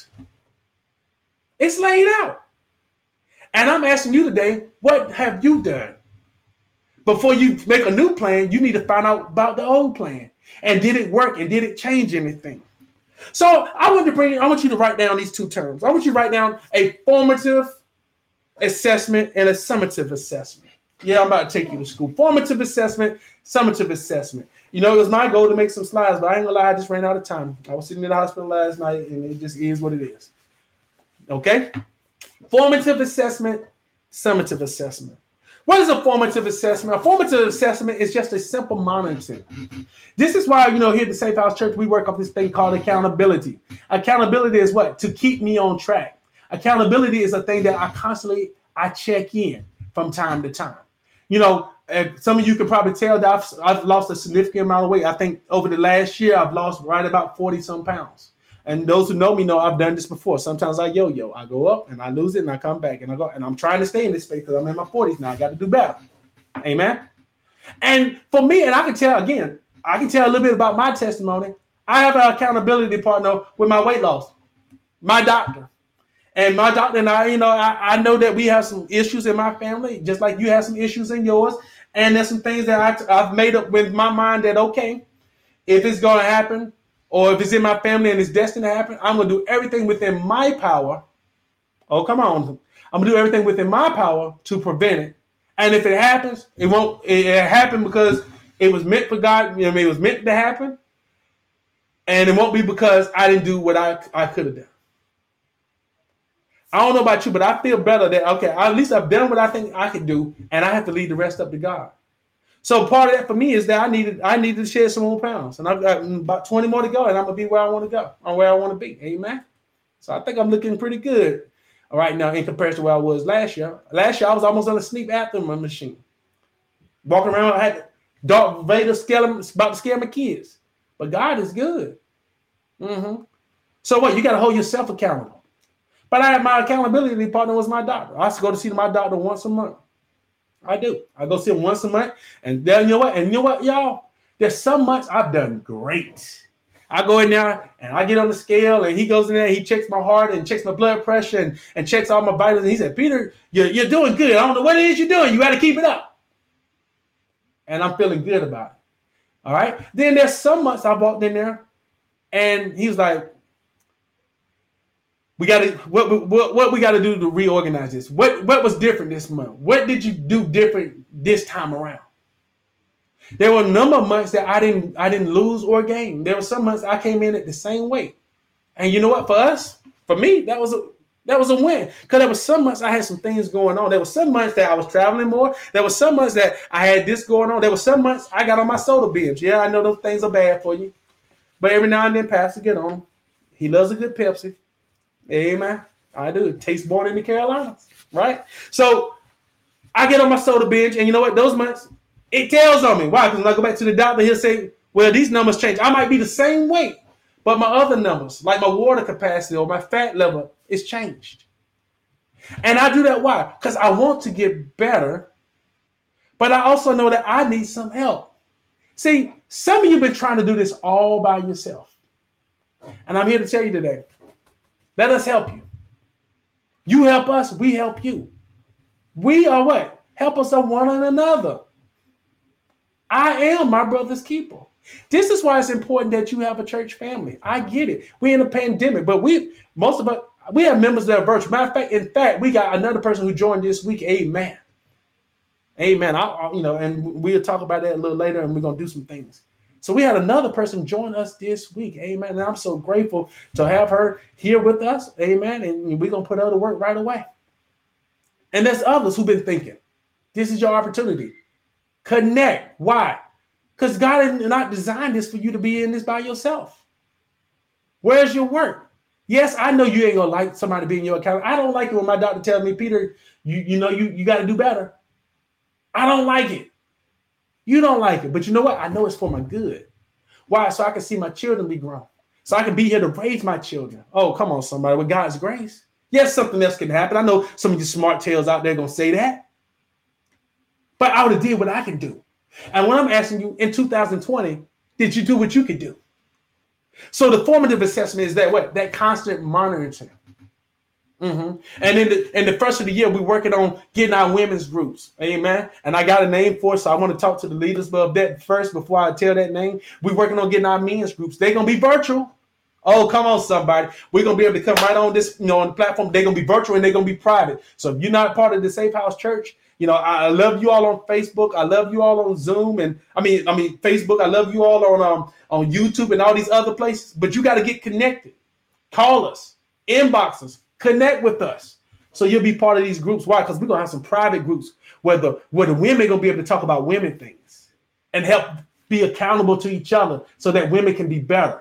It's laid out. And I'm asking you today, what have you done? Before you make a new plan, you need to find out about the old plan. And did it work? And did it change anything? So I want to bring, I want you to write down these two terms. I want you to write down a formative assessment and a summative assessment. Yeah, I'm about to take you to school. Formative assessment, summative assessment. You know, it was my goal to make some slides, but I ain't gonna lie, I just ran out of time. I was sitting in the hospital last night, and it just is what it is. Okay? Formative assessment, summative assessment. What is a formative assessment? A formative assessment is just a simple monitoring. This is why, you know, here at the Safe House Church, we work on this thing called accountability. Accountability is what? To keep me on track. Accountability is a thing that I constantly, I check in from time to time. You know, some of you can probably tell that I've, I've lost a significant amount of weight. I think over the last year, I've lost right about forty some pounds. And those who know me know I've done this before. Sometimes I yo-yo. I go up and I lose it and I come back and I go. And I'm trying to stay in this space because I'm in my forties now. I got to do better. Amen. And for me, and I can tell again, I can tell a little bit about my testimony. I have an accountability partner with my weight loss, my doctor. And my doctor and I, you know, I, I know that we have some issues in my family, just like you have some issues in yours. And there's some things that I, I've made up with my mind that, okay, if it's going to happen, or if it's in my family and it's destined to happen, I'm going to do everything within my power. Oh, come on. I'm going to do everything within my power to prevent it. And if it happens, it won't, it, it happened because it was meant for God. You know, it was meant to happen. And it won't be because I didn't do what I, I could have done. I don't know about you, but I feel better that, okay, at least I've done what I think I could do, and I have to leave the rest up to God. So part of that for me is that I needed I needed to shed some more pounds. And I've got about twenty more to go, and I'm going to be where I want to go, or where I want to be. Amen. So I think I'm looking pretty good right now in comparison to where I was last year. Last year, I was almost on a sleep apnea machine. Walking around, I had Darth Vader scaring, about to scare my kids. But God is good. Mm-hmm. So what? You got to hold yourself accountable. But I had my accountability partner was my doctor. I used to go to see my doctor once a month. I do. I go see him once a month. And then you know what? And you know what, y'all? There's some months I've done great. I go in there and I get on the scale and he goes in there, he checks my heart and checks my blood pressure and, and checks all my vitals. And he said, Peter, you're, you're doing good. I don't know what it is you're doing. You got to keep it up. And I'm feeling good about it. All right. Then there's some months I walked in there and he was like, we got to, what, what, what we got to do to reorganize this? What, what was different this month? What did you do different this time around? There were a number of months that I didn't, I didn't lose or gain. There were some months I came in at the same weight. And you know what? For us, for me, that was a, that was a win. Because there were some months I had some things going on. There were some months that I was traveling more. There were some months that I had this going on. There were some months I got on my soda binge. Yeah, I know those things are bad for you. But every now and then, Pastor get on. He loves a good Pepsi. Amen. I do. It tastes born in the Carolinas, right? So I get on my soda binge, and you know what? Those months, it tells on me. Why? Because when I go back to the doctor, he'll say, well, these numbers change. I might be the same weight, but my other numbers, like my water capacity or my fat level, is changed. And I do that why? Because I want to get better, but I also know that I need some help. See, some of you have been trying to do this all by yourself. And I'm here to tell you today, let us help you. You help us, we help you. We are what? Help us on one another. I am my brother's keeper. This is why it's important that you have a church family. I get it. We're in a pandemic, but we, most of us, we have members that are virtual. Matter of fact, in fact, we got another person who joined this week. Amen. Amen. I, I, you know, and we'll talk about that a little later, and we're gonna do some things. So we had another person join us this week. Amen. And I'm so grateful to have her here with us. Amen. And we're gonna put her to work right away. And there's others who've been thinking, this is your opportunity. Connect. Why? Because God did not design this for you to be in this by yourself. Where's your work? Yes, I know you ain't gonna like somebody being your account. I don't like it when my doctor tells me, Peter, you, you know, you, you got to do better. I don't like it. You don't like it. But you know what? I know it's for my good. Why? So I can see my children be grown. So I can be here to raise my children. Oh, come on, somebody, with God's grace. Yes, something else can happen. I know some of you smart tails out there going to say that. But I would have did what I can do. And when I'm asking you, in two thousand twenty, did you do what you could do? So the formative assessment is that what? That constant monitoring. Mm-hmm. And in the, in the first of the year, we're working on getting our women's groups. Amen. And I got a name for it, so I want to talk to the leaders of that first before I tell that name. We're working on getting our men's groups. They're going to be virtual. Oh, come on, somebody. We're going to be able to come right on this, you know, on the platform. They're going to be virtual and they're going to be private. So if you're not part of the Safe House Church, you know, I, I love you all on Facebook. I love you all on Zoom. And I mean, I mean, Facebook. I love you all on, um, on YouTube and all these other places. But you got to get connected. Call us, inbox us, connect with us. So you'll be part of these groups. Why? Because we're going to have some private groups where the, where the women are going to be able to talk about women things and help be accountable to each other so that women can be better.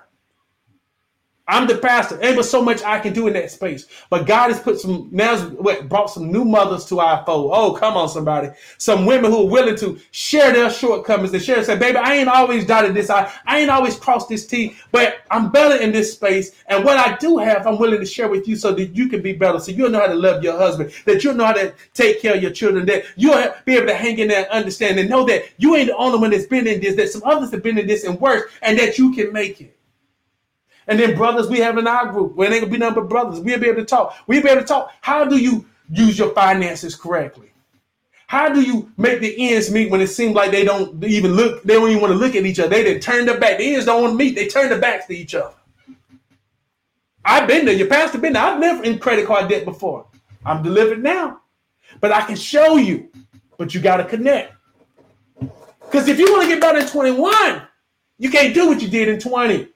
I'm the pastor. Ain't but so much I can do in that space. But God has put some, now what, brought some new mothers to our fold. Oh, come on, somebody. Some women who are willing to share their shortcomings and share and say, baby, I ain't always dotted this I. I ain't always crossed this T, but I'm better in this space. And what I do have, I'm willing to share with you so that you can be better. So you'll know how to love your husband, that you'll know how to take care of your children, that you'll be able to hang in there and understand and know that you ain't the only one that's been in this, that some others have been in this and worse, and that you can make it. And then brothers, we have in our group, where they gonna be nothing but brothers. We'll be able to talk. We'll be able to talk. How do you use your finances correctly? How do you make the ends meet when it seems like they don't even look, they don't even want to look at each other? They didn't turn their back. The ends don't want to meet. They turn their backs to each other. I've been there. Your pastor been there. I've lived in credit card debt before. I'm delivered now. But I can show you. But you got to connect. Because if you want to get better in twenty-one, you can't do what you did in twenty.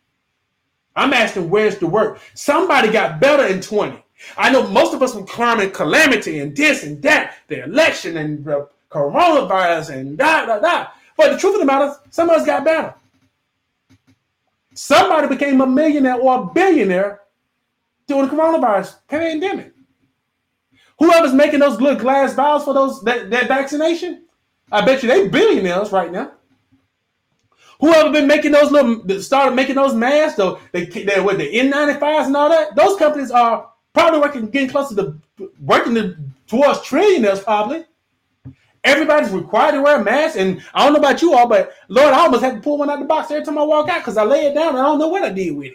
I'm asking, where's the work? Somebody got better in twenty. I know most of us were climbing calamity and this and that, the election and the coronavirus and da, da, da. But the truth of the matter is, some of us got better. Somebody became a millionaire or a billionaire during the coronavirus pandemic. Whoever's making those little glass vials for those that, that vaccination, I bet you they billionaires right now. Whoever been making those little, started making those masks, though, they, they with the N ninety-fives and all that, those companies are probably working, getting closer to working to, towards trillionaires, probably. Everybody's required to wear a mask, and I don't know about you all, but Lord, I almost had to pull one out of the box every time I walk out because I lay it down and I don't know what I did with it.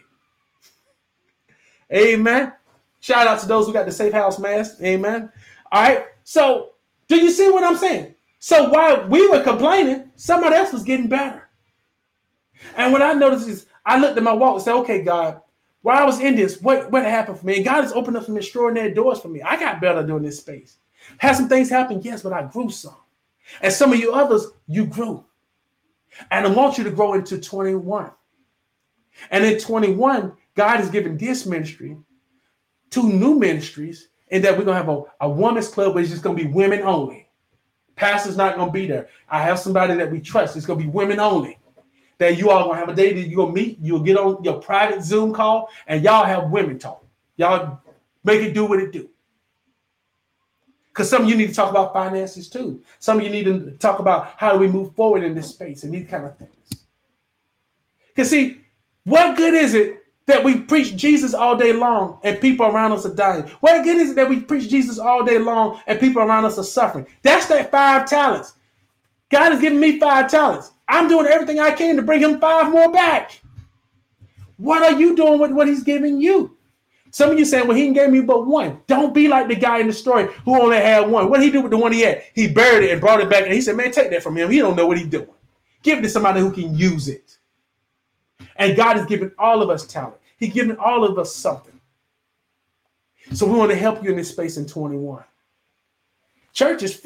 Amen. Shout out to those who got the Safe House mask. Amen. All right. So, do you see what I'm saying? So while we were complaining, somebody else was getting better. And what I noticed is I looked at my walk and said, okay, God, while I was in this, what, what happened for me? And God has opened up some extraordinary doors for me. I got better during this space. Had some things happen, yes, but I grew some. And some of you others, you grew. And I want you to grow into twenty-one. And in twenty-one, God has given this ministry two new ministries, and that we're going to have a, a women's club where it's just going to be women only. Pastor's not going to be there. I have somebody that we trust. It's going to be women only. That you all gonna have a day that you're gonna meet, you'll get on your private Zoom call, and y'all have women talk. Y'all make it do what it do. Because some of you need to talk about finances too. Some of you need to talk about how do we move forward in this space and these kind of things. Because see, what good is it that we preach Jesus all day long and people around us are dying? What good is it that we preach Jesus all day long and people around us are suffering? That's that five talents. God has given me five talents. I'm doing everything I can to bring him five more back. What are you doing with what he's giving you? Some of you saying, well, he gave me but one. Don't be like the guy in the story who only had one. What did he do with the one he had? He buried it and brought it back. And he said, man, take that from him. He don't know what he's doing. Give it to somebody who can use it. And God has given all of us talent. He's given all of us something. So we want to help you in this space in twenty-one. Church is free.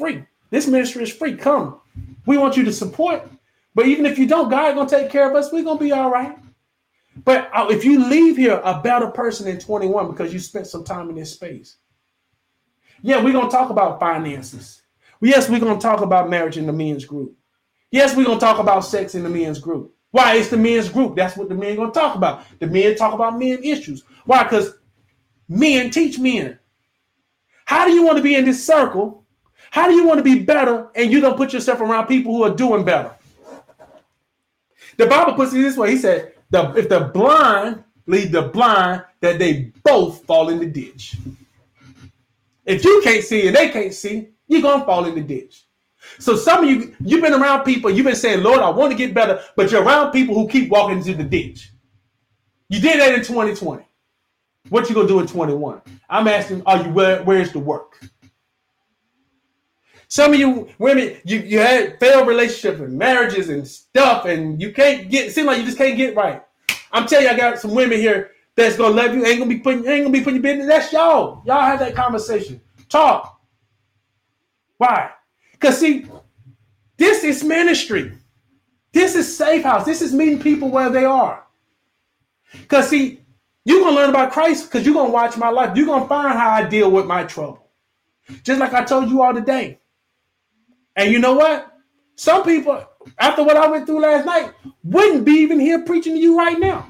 This ministry is free. Come. We want you to support. But even if you don't, God going to take care of us. We're going to be all right. But if you leave here a better person in twenty-one because you spent some time in this space. Yeah, we're going to talk about finances. Yes, we're going to talk about marriage in the men's group. Yes, we're going to talk about sex in the men's group. Why? It's the men's group. That's what the men are going to talk about. The men talk about men issues. Why? Because men teach men. How do you want to be in this circle? How do you want to be better and you don't put yourself around people who are doing better? The Bible puts it this way. He said, the, if the blind lead the blind, that they both fall in the ditch. If you can't see and they can't see, you're going to fall in the ditch. So some of you, you've been around people, you've been saying, Lord, I want to get better, but you're around people who keep walking into the ditch. You did that in twenty twenty. What you going to do in twenty-one? I'm asking, are you where, where's the work? Some of you women, you, you had failed relationships and marriages and stuff, and you can't get, it seems like you just can't get right. I'm telling you, I got some women here that's gonna love you, ain't gonna be putting, ain't gonna be putting your business. That's y'all. Y'all have that conversation. Talk. Why? Because see, this is ministry. This is Safe House. This is meeting people where they are. Because see, you're gonna learn about Christ because you're gonna watch my life. You're gonna find how I deal with my trouble. Just like I told you all today. And you know what? Some people, after what I went through last night, wouldn't be even here preaching to you right now.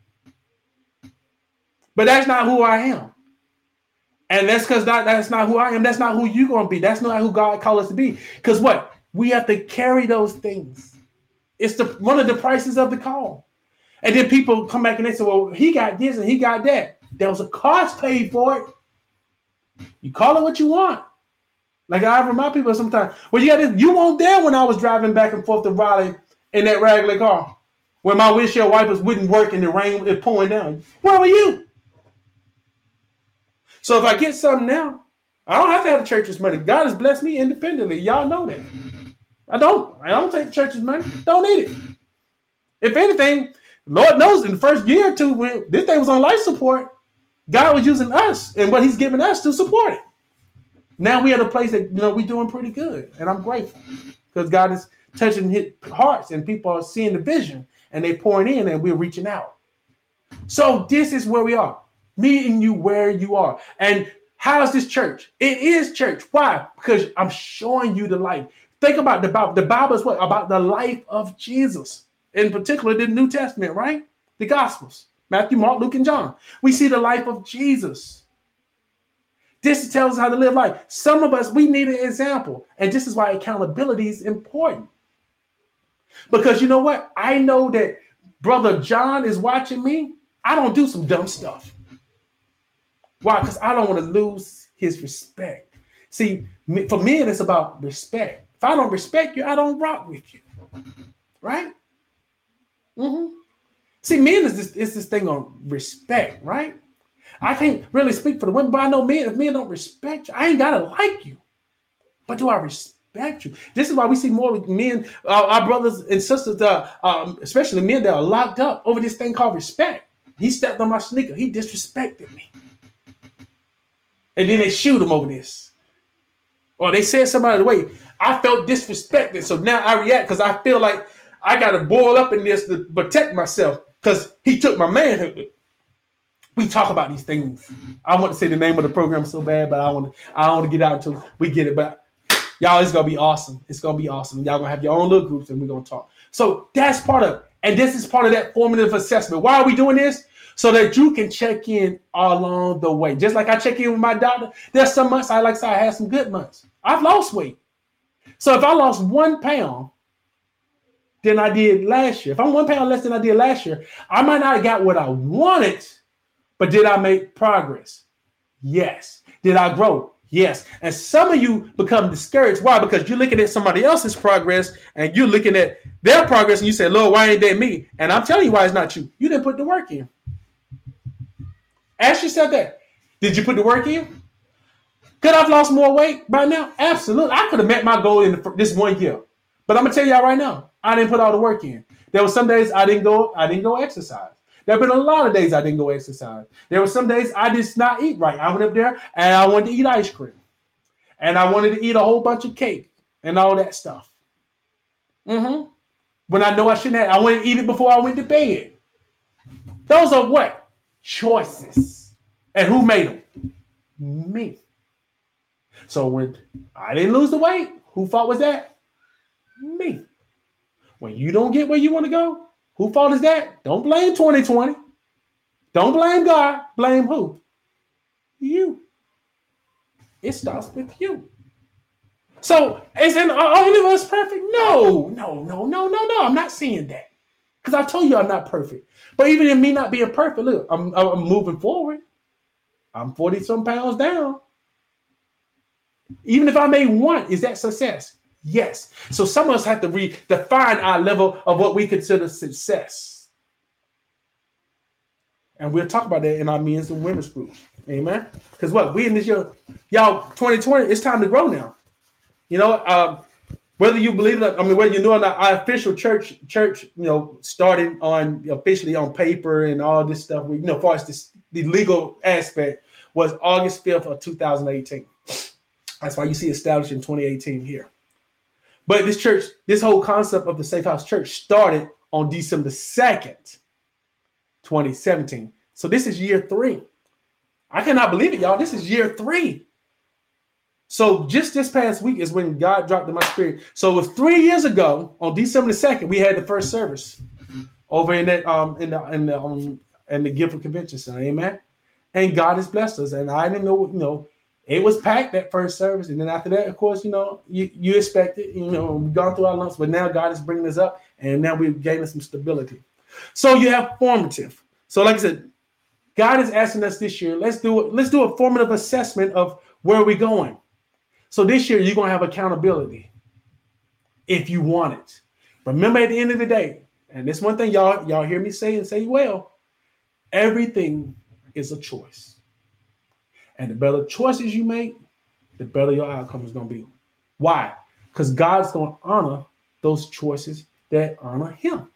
But that's not who I am. And that's because that, that's not who I am. That's not who you're going to be. That's not who God called us to be. Because what? We have to carry those things. It's the one of the prices of the call. And then people come back and they say, well, he got this and he got that. There was a cost paid for it. You call it what you want. Like I remind people sometimes, well, you got this, you weren't there when I was driving back and forth to Raleigh in that raggedy car, when my windshield wipers wouldn't work and the rain was pouring down. Where were you? So if I get something now, I don't have to have the church's money. God has blessed me independently. Y'all know that. I don't. I don't take the church's money. Don't need it. If anything, Lord knows in the first year or two, when this thing was on life support, God was using us and what he's given us to support it. Now we at a place that, you know, we're doing pretty good. And I'm grateful because God is touching his hearts and people are seeing the vision and they're pouring in and we're reaching out. So this is where we are, meeting you where you are. And how is this church? It is church. Why? Because I'm showing you the life. Think about the Bible. The Bible is what? About the life of Jesus. In particular, the New Testament, right? The Gospels. Matthew, Mark, Luke, and John. We see the life of Jesus. This tells us how to live life. Some of us, we need an example. And this is why accountability is important. Because you know what? I know that Brother John is watching me. I don't do some dumb stuff. Why? Because I don't want to lose his respect. See, for men, it's about respect. If I don't respect you, I don't rock with you. Right? Mm-hmm. See, men is this, is this thing on respect, right? I can't really speak for the women, but I know men, if men don't respect you, I ain't got to like you. But do I respect you? This is why we see more men, uh, our brothers and sisters, uh, um, especially men that are locked up over this thing called respect. He stepped on my sneaker. He disrespected me. And then they shoot him over this. Or they said somebody the way. I felt disrespected, so now I react because I feel like I got to boil up in this to protect myself because he took my manhood. We talk about these things. I want to say the name of the program so bad, but I want to. I don't want to get out until we get it. But y'all, it's gonna be awesome. It's gonna be awesome. Y'all gonna have your own little groups, and we're gonna talk. So that's part of, and this is part of that formative assessment. Why are we doing this? So that you can check in along the way. Just like I check in with my doctor. There's some months I like to say I had some good months. I've lost weight. So if I lost one pound than I did last year, if I'm one pound less than I did last year, I might not have got what I wanted. But did I make progress? Yes. Did I grow? Yes. And some of you become discouraged. Why? Because you're looking at somebody else's progress and you're looking at their progress and you say, Lord, why ain't that me? And I'm telling you why it's not you. You didn't put the work in. Ask yourself that. Did you put the work in? Could I have lost more weight by now? Absolutely. I could have met my goal in the, this one year. But I'm going to tell y'all right now, I didn't put all the work in. There were some days I didn't go, I didn't go exercise. There have been a lot of days I didn't go exercise. There were some days I did not eat right. I went up there and I wanted to eat ice cream. And I wanted to eat a whole bunch of cake. and all that stuff. Mm-hmm. When I know I shouldn't have, I went to eat it before I went to bed. Those are what? Choices. And who made them? Me. So when I didn't lose the weight, whose fault was that? Me. When you don't get where you want to go, whose fault is that? Don't blame twenty twenty. Don't blame God. Blame who? You. It starts with you. So, isn't all of us perfect? No, no, no, no, no, no. I'm not saying that. Because I told you I'm not perfect. But even in me not being perfect, look, I'm, I'm moving forward. I'm forty some pounds down. Even if I made one, is that success? Yes. So some of us have to redefine our level of what we consider success. And we'll talk about that in our men's and women's group. Amen. Because what? We in this year, y'all, twenty twenty, it's time to grow now. You know, um, whether you believe it, I mean, whether you know or not, our official church, church, you know, started on officially on paper and all this stuff. We, you know, as far as this, the legal aspect was August fifth of two thousand eighteen. That's why you see established in twenty eighteen here. But this church, this whole concept of the Safe House Church started on December second, twenty seventeen. So this is year three. I cannot believe it, y'all. This is year three. So just this past week is when God dropped in my spirit. So it was three years ago on December the second, we had the first service over in that um in the in the um in the Gifford Convention Center. Amen. And God has blessed us. And I didn't know, you know, it was packed that first service. And then after that, of course, you know, you, you expect it, you know, we've gone through our lumps, but now God is bringing us up and now we're gaining some stability. So you have formative. So like I said, God is asking us this year, let's do it. Let's do a formative assessment of where we're going. So this year, you're going to have accountability if you want it. Remember, at the end of the day, and this one thing y'all, y'all hear me say and say well, everything is a choice. And the better choices you make, the better your outcome is going to be. Why? Because God's going to honor those choices that honor him.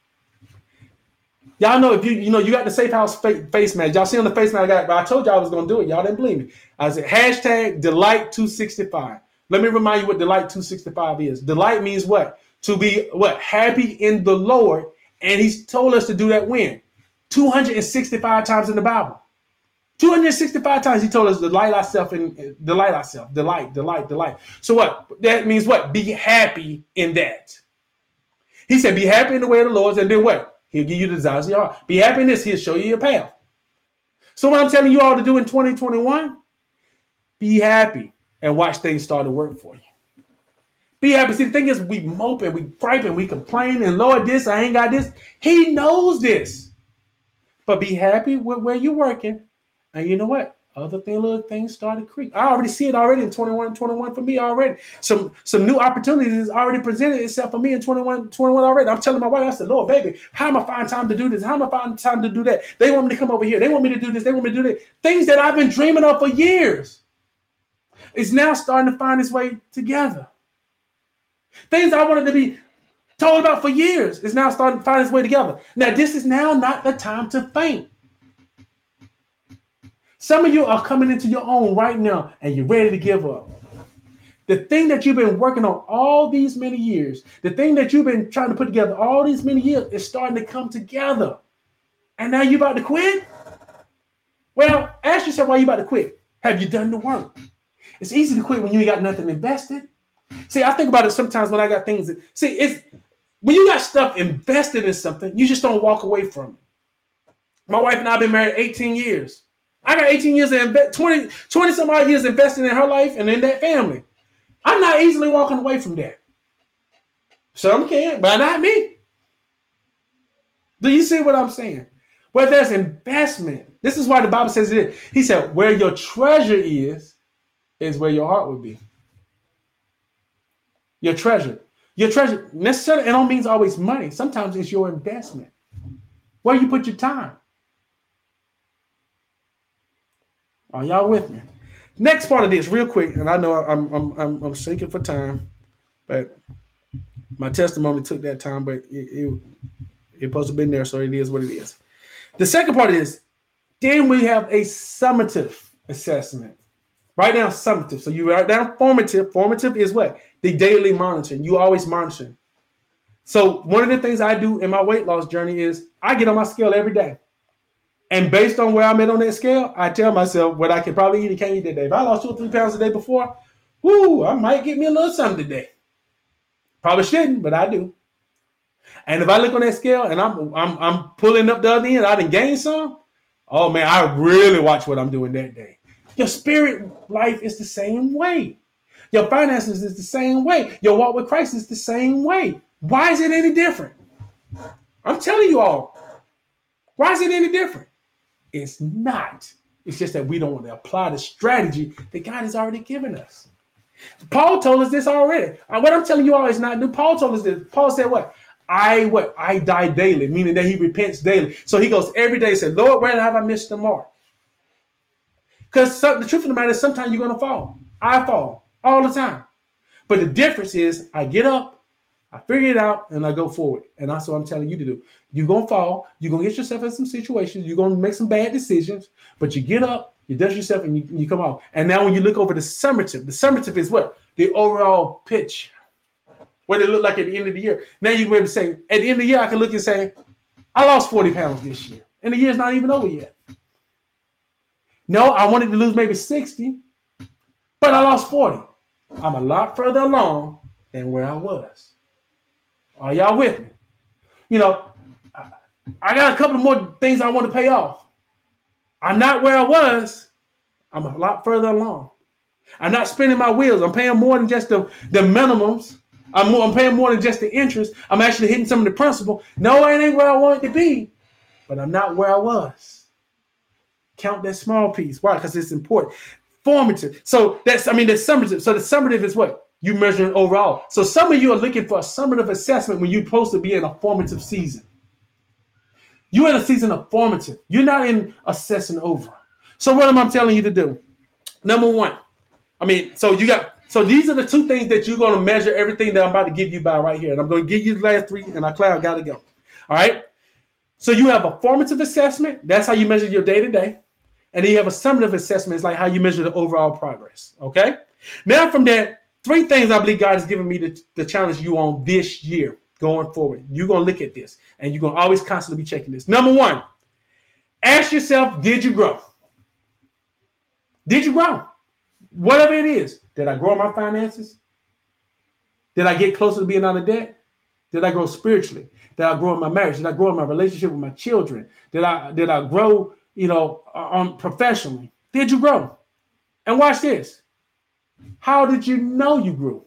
Y'all know if you, you know, you got the Safe House fa- face mask. Y'all see on the face mask I got, but I told y'all I was going to do it. Y'all didn't believe me. I said, hashtag Delight two sixty-five. Let me remind you what Delight two sixty-five is. Delight means what? To be what? Happy in the Lord. And he's told us to do that when? two hundred sixty-five times in the Bible. two hundred sixty-five times he told us to delight ourselves in delight ourselves. Delight, delight, delight. So what? That means what? Be happy in that. He said, be happy in the way of the Lord, and then what? He'll give you the desires of your heart. Be happy in this. He'll show you your path. So what I'm telling you all to do in twenty twenty-one, be happy and watch things start to work for you. Be happy. See, the thing is, we mope and we gripe and we complain and Lord, this, I ain't got this. He knows this. But be happy with where you're working. And you know what? Other thing, little things start to creep. I already see it already in twenty-one twenty-one for me already. Some some new opportunities already presented itself for me in twenty-one twenty-one already. I'm telling my wife, I said, Lord, baby, how am I find time to do this? How am I find time to do that? They want me to come over here. They want me to do this. They want me to do that. Things that I've been dreaming of for years. It's now starting to find its way together. Things I wanted to be told about for years is now starting to find its way together. Now, this is now not the time to faint. Some of you are coming into your own right now and you're ready to give up. The thing that you've been working on all these many years, the thing that you've been trying to put together all these many years is starting to come together. And now you're about to quit? Well, ask yourself why you're about to quit. Have you done the work? It's easy to quit when you ain't got nothing invested. See, I think about it sometimes when I got things. That, see, it's when you got stuff invested in something, you just don't walk away from it. My wife and I have been married eighteen years. I got eighteen years of invest, twenty, twenty some odd years invested in her life and in that family. I'm not easily walking away from that. Some can, but not me. Do you see what I'm saying? Where there's investment, this is why the Bible says it. He said, where your treasure is, is where your heart will be. Your treasure. Your treasure, necessarily, it don't mean always money. Sometimes it's your investment. Where you put your time. Are y'all with me? Next part of this, real quick, and I know I'm I'm I'm, I'm sinking for time, but my testimony took that time, but it, it, it's supposed to have been there, so it is what it is. The second part is, then we have a summative assessment. Write down summative. So you write down formative. Formative is what? the daily monitoring. You always monitoring. So one of the things I do in my weight loss journey is I get on my scale every day. And based on where I'm at on that scale, I tell myself what I can probably eat and can't eat that day. If I lost two or three pounds a day before, whoo, I might get me a little something today. Probably shouldn't, but I do. And if I look on that scale and I'm I'm I'm pulling up the other end, I done gained some. Oh man, I really watch what I'm doing that day. Your spirit life is the same way. Your finances is the same way. Your walk with Christ is the same way. Why is it any different? I'm telling you all. Why is it any different? It's not. It's just that we don't want to apply the strategy that God has already given us. Paul told us this already. What I'm telling you all is not new. Paul told us this. Paul said what? I what? I die daily, meaning that he repents daily. So he goes every day and said, Lord, where have I missed the mark? Because the truth of the matter is sometimes you're going to fall. I fall all the time. But the difference is I get up, I figure it out, and I go forward. And that's what I'm telling you to do. You're going to fall. You're going to get yourself in some situations. You're going to make some bad decisions. But you get up, you dust yourself, and you, you come out. And now when you look over the summative, the summative is what? The overall pitch. What it look like at the end of the year. Now you can be able to say, at the end of the year, I can look and say, I lost forty pounds this year. And the year's not even over yet. No, I wanted to lose maybe sixty, but I lost forty. I'm a lot further along than where I was. Are y'all with me? You know, I, I got a couple of more things I want to pay off. I'm not where I was. I'm a lot further along. I'm not spinning my wheels. I'm paying more than just the, the minimums. I'm, more, I'm paying more than just the interest. I'm actually hitting some of the principal. No, it ain't where I want it to be, but I'm not where I was. Count that small piece. Why? Because it's important. Formative. So that's, I mean, the summative. So the summative is what? You measuring overall. So some of you are looking for a summative assessment when you're supposed to be in a formative season. You're in a season of formative. You're not in assessing over. So what am I telling you to do? Number one, I mean, so you got, so these are the two things that you're going to measure everything that I'm about to give you by right here. And I'm going to give you the last three, and I cloud got to go. All right. So you have a formative assessment. That's how you measure your day to day. And then you have a summative assessment. It's like how you measure the overall progress. Okay. Now from that, three things I believe God has given me to, to challenge you on this year going forward. You're going to look at this and you're going to always constantly be checking this. Number one, ask yourself, did you grow? Did you grow? Whatever it is. Did I grow my finances? Did I get closer to being out of debt? Did I grow spiritually? Did I grow in my marriage? Did I grow in my relationship with my children? Did I did I grow, you know, um, professionally? Did you grow? And watch this. How did you know you grew?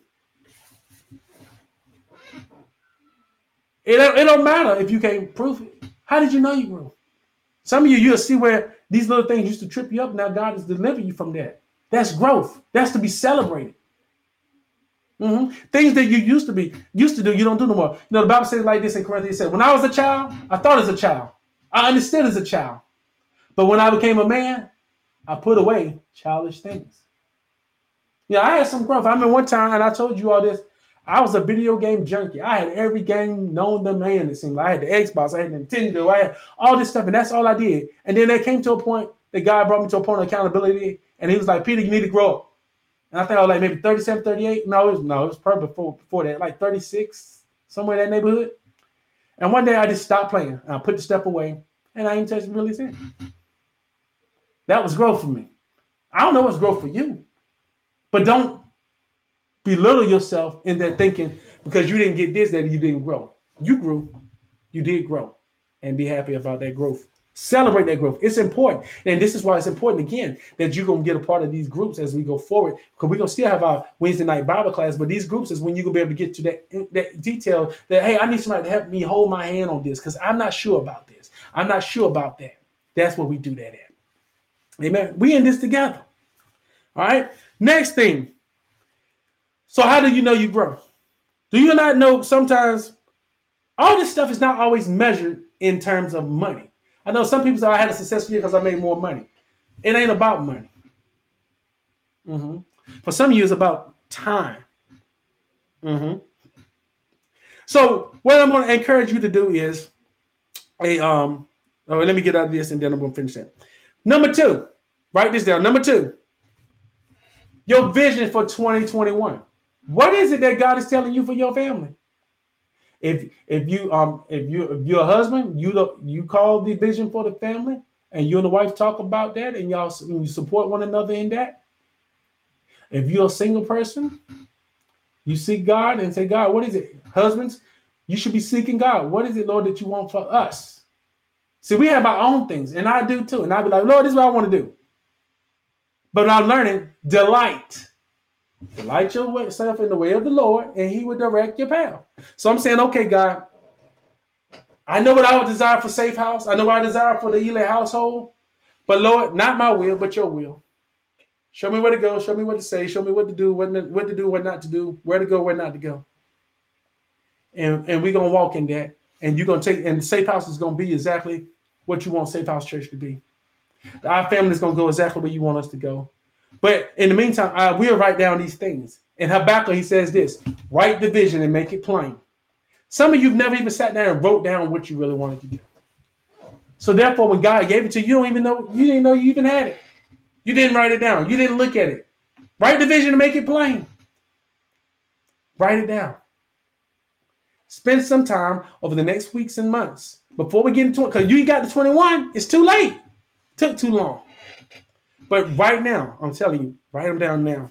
It, it don't matter if you can't prove it. How did you know you grew? Some of you, you'll see where these little things used to trip you up. Now God is delivering you from that. That's growth. That's to be celebrated. Mm-hmm. Things that you used to be used to do, you don't do no more. You know, the Bible says like this in Corinthians. It said, when I was a child, I thought as a child. I understood as a child. But when I became a man, I put away childish things. Yeah, I had some growth. I remember one time, and I told you all this, I was a video game junkie. I had every game known to man, it seemed like. I had the Xbox, I had Nintendo, I had all this stuff, and that's all I did. And then there came to a point that God brought me to a point of accountability, and he was like, Peter, you need to grow up. And I think I was like maybe thirty-seven, thirty-eight. No, it was, no, it was probably before, before that, like thirty-six, somewhere in that neighborhood. And one day I just stopped playing. And I put the stuff away, and I ain't touched it really since. That was growth for me. I don't know what's growth for you, but don't belittle yourself in that thinking because you didn't get this, that you didn't grow. You grew. You did grow. And be happy about that growth. Celebrate that growth. It's important. And this is why it's important, again, that you're going to get a part of these groups as we go forward. Because we're going to still have our Wednesday night Bible class. But these groups is when you're going to be able to get to that, that detail that, hey, I need somebody to help me hold my hand on this because I'm not sure about this. I'm not sure about that. That's where we do that at. Amen. We in this together. All right. Next thing. So how do you know you grow? Do you not know sometimes all this stuff is not always measured in terms of money? I know some people say I had a successful year because I made more money. It ain't about money. Mm-hmm. For some of you, it's about time. Mm-hmm. So what I'm going to encourage you to do is a um. Oh, let me get out of this and then I'm going to finish that. Number two, write this down. Number two, your vision for twenty twenty-one. What is it that God is telling you for your family? If if you um if you if you're a husband, you look, you call the vision for the family, and you and the wife talk about that, and y'all you support one another in that. If you're a single person, you seek God and say, God, what is it? Husbands, you should be seeking God. What is it, Lord, that you want for us? See, we have our own things, and I do too. And I'll be like, Lord, this is what I want to do. But I'm learning, delight. Delight yourself in the way of the Lord, and he will direct your path. So I'm saying, okay, God, I know what I would desire for Safe House. I know what I desire for the Ely household. But Lord, not my will, but your will. Show me where to go. Show me what to say. Show me what to do, what, what to do, what not to do, where to go, where not to go. And, and we're going to walk in that. And you're going to take, and Safe House is going to be exactly what you want Safe House Church to be. Our family is going to go exactly where you want us to go. But in the meantime, uh, we'll write down these things. In Habakkuk, he says this, write the vision and make it plain. Some of you have never even sat down and wrote down what you really wanted to do. So therefore, when God gave it to you, you don't even know, you didn't know you even had it. You didn't write it down. You didn't look at it. Write the vision and make it plain. Write it down. Spend some time over the next weeks and months before we get into it, because you got to twenty-one, it's too late. Took too long. But right now, I'm telling you, write them down now.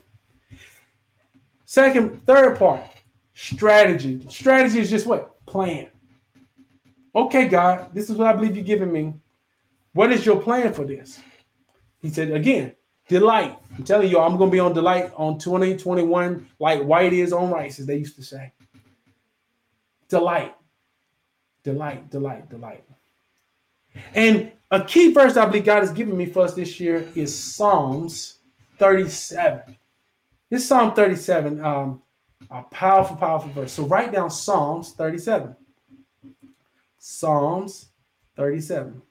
Second, third part, strategy. Strategy is just what? Plan. Okay, God, this is what I believe you're giving me. What is your plan for this? He said, again, delight. I'm telling you, I'm going to be on delight on twenty twenty-one, like white is on rice, as they used to say. Delight. Delight, delight, delight. And a key verse I believe God has given me for us this year is Psalms thirty-seven. This Psalm thirty-seven, um, a powerful, powerful verse. So write down Psalms thirty-seven. Psalms thirty-seven.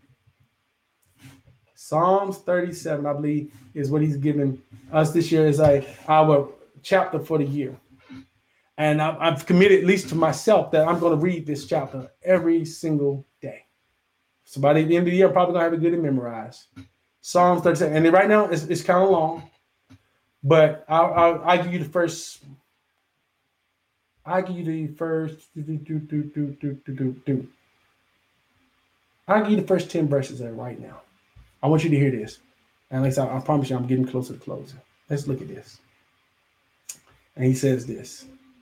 Psalms thirty-seven, I believe, is what he's given us this year as a, our chapter for the year. And I've committed, at least to myself, that I'm going to read this chapter every single day. So by the end of the year, I'm probably going to have it good and memorized. Psalms thirty-seven. And then right now, it's, it's kind of long. But I'll, I'll, I'll give you the first. I'll give you the first. Do, do, do, do, do, do, do, do. I'll give you the first ten verses there right now. I want you to hear this. And like I said, I promise you, I'm getting closer to closing. Let's look at this. And he says this.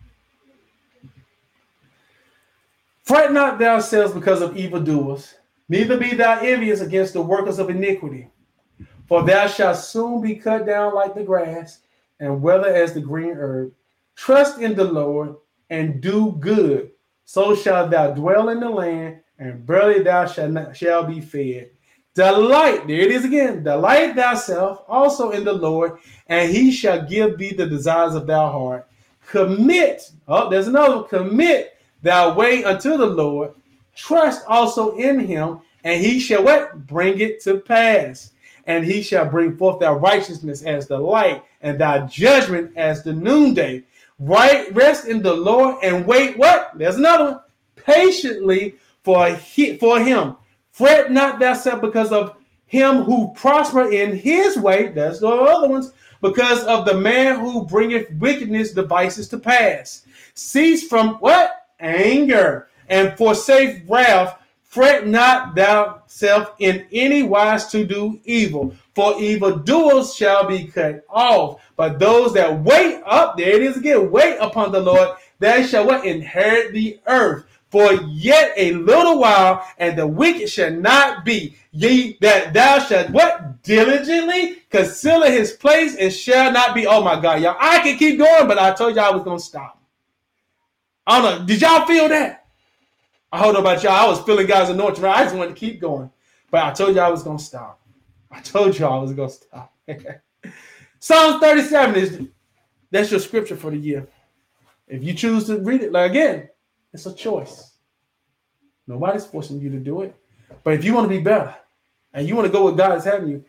Fret not thyself because of evildoers, neither be thou envious against the workers of iniquity. For thou shalt soon be cut down like the grass, and wither as the green herb. Trust in the Lord, and do good. So shalt thou dwell in the land, and verily thou shalt, not, shalt be fed. Delight, there it is again, delight thyself also in the Lord, and he shall give thee the desires of thy heart. Commit, oh, there's another one, commit thy way unto the Lord. Trust also in him, and he shall what? Bring it to pass. And he shall bring forth thy righteousness as the light, and thy judgment as the noonday. Right, rest in the Lord and wait what? There's another one. Patiently for, he, for him. Fret not thyself because of him who prosper in his way. That's the other ones. Because of the man who bringeth wickedness devices to pass. Cease from what? Anger, and forsake wrath. Fret not thyself in any wise to do evil, for evildoers shall be cut off. But those that wait up, there it is again, wait upon the Lord, they shall what? Inherit the earth. For yet a little while, and the wicked shall not be. Ye that thou shalt what? Diligently consider his place, and shall not be. Oh my God, y'all, I can keep going, but I told y'all I was gonna stop. I don't know. Did y'all feel that? I don't know about y'all. I was feeling God's anointing. I just wanted to keep going. But I told you I was going to stop. I told you I was going to stop. Psalms thirty-seven is, that's your scripture for the year. If you choose to read it, like again, it's a choice. Nobody's forcing you to do it. But if you want to be better and you want to go where God is having you,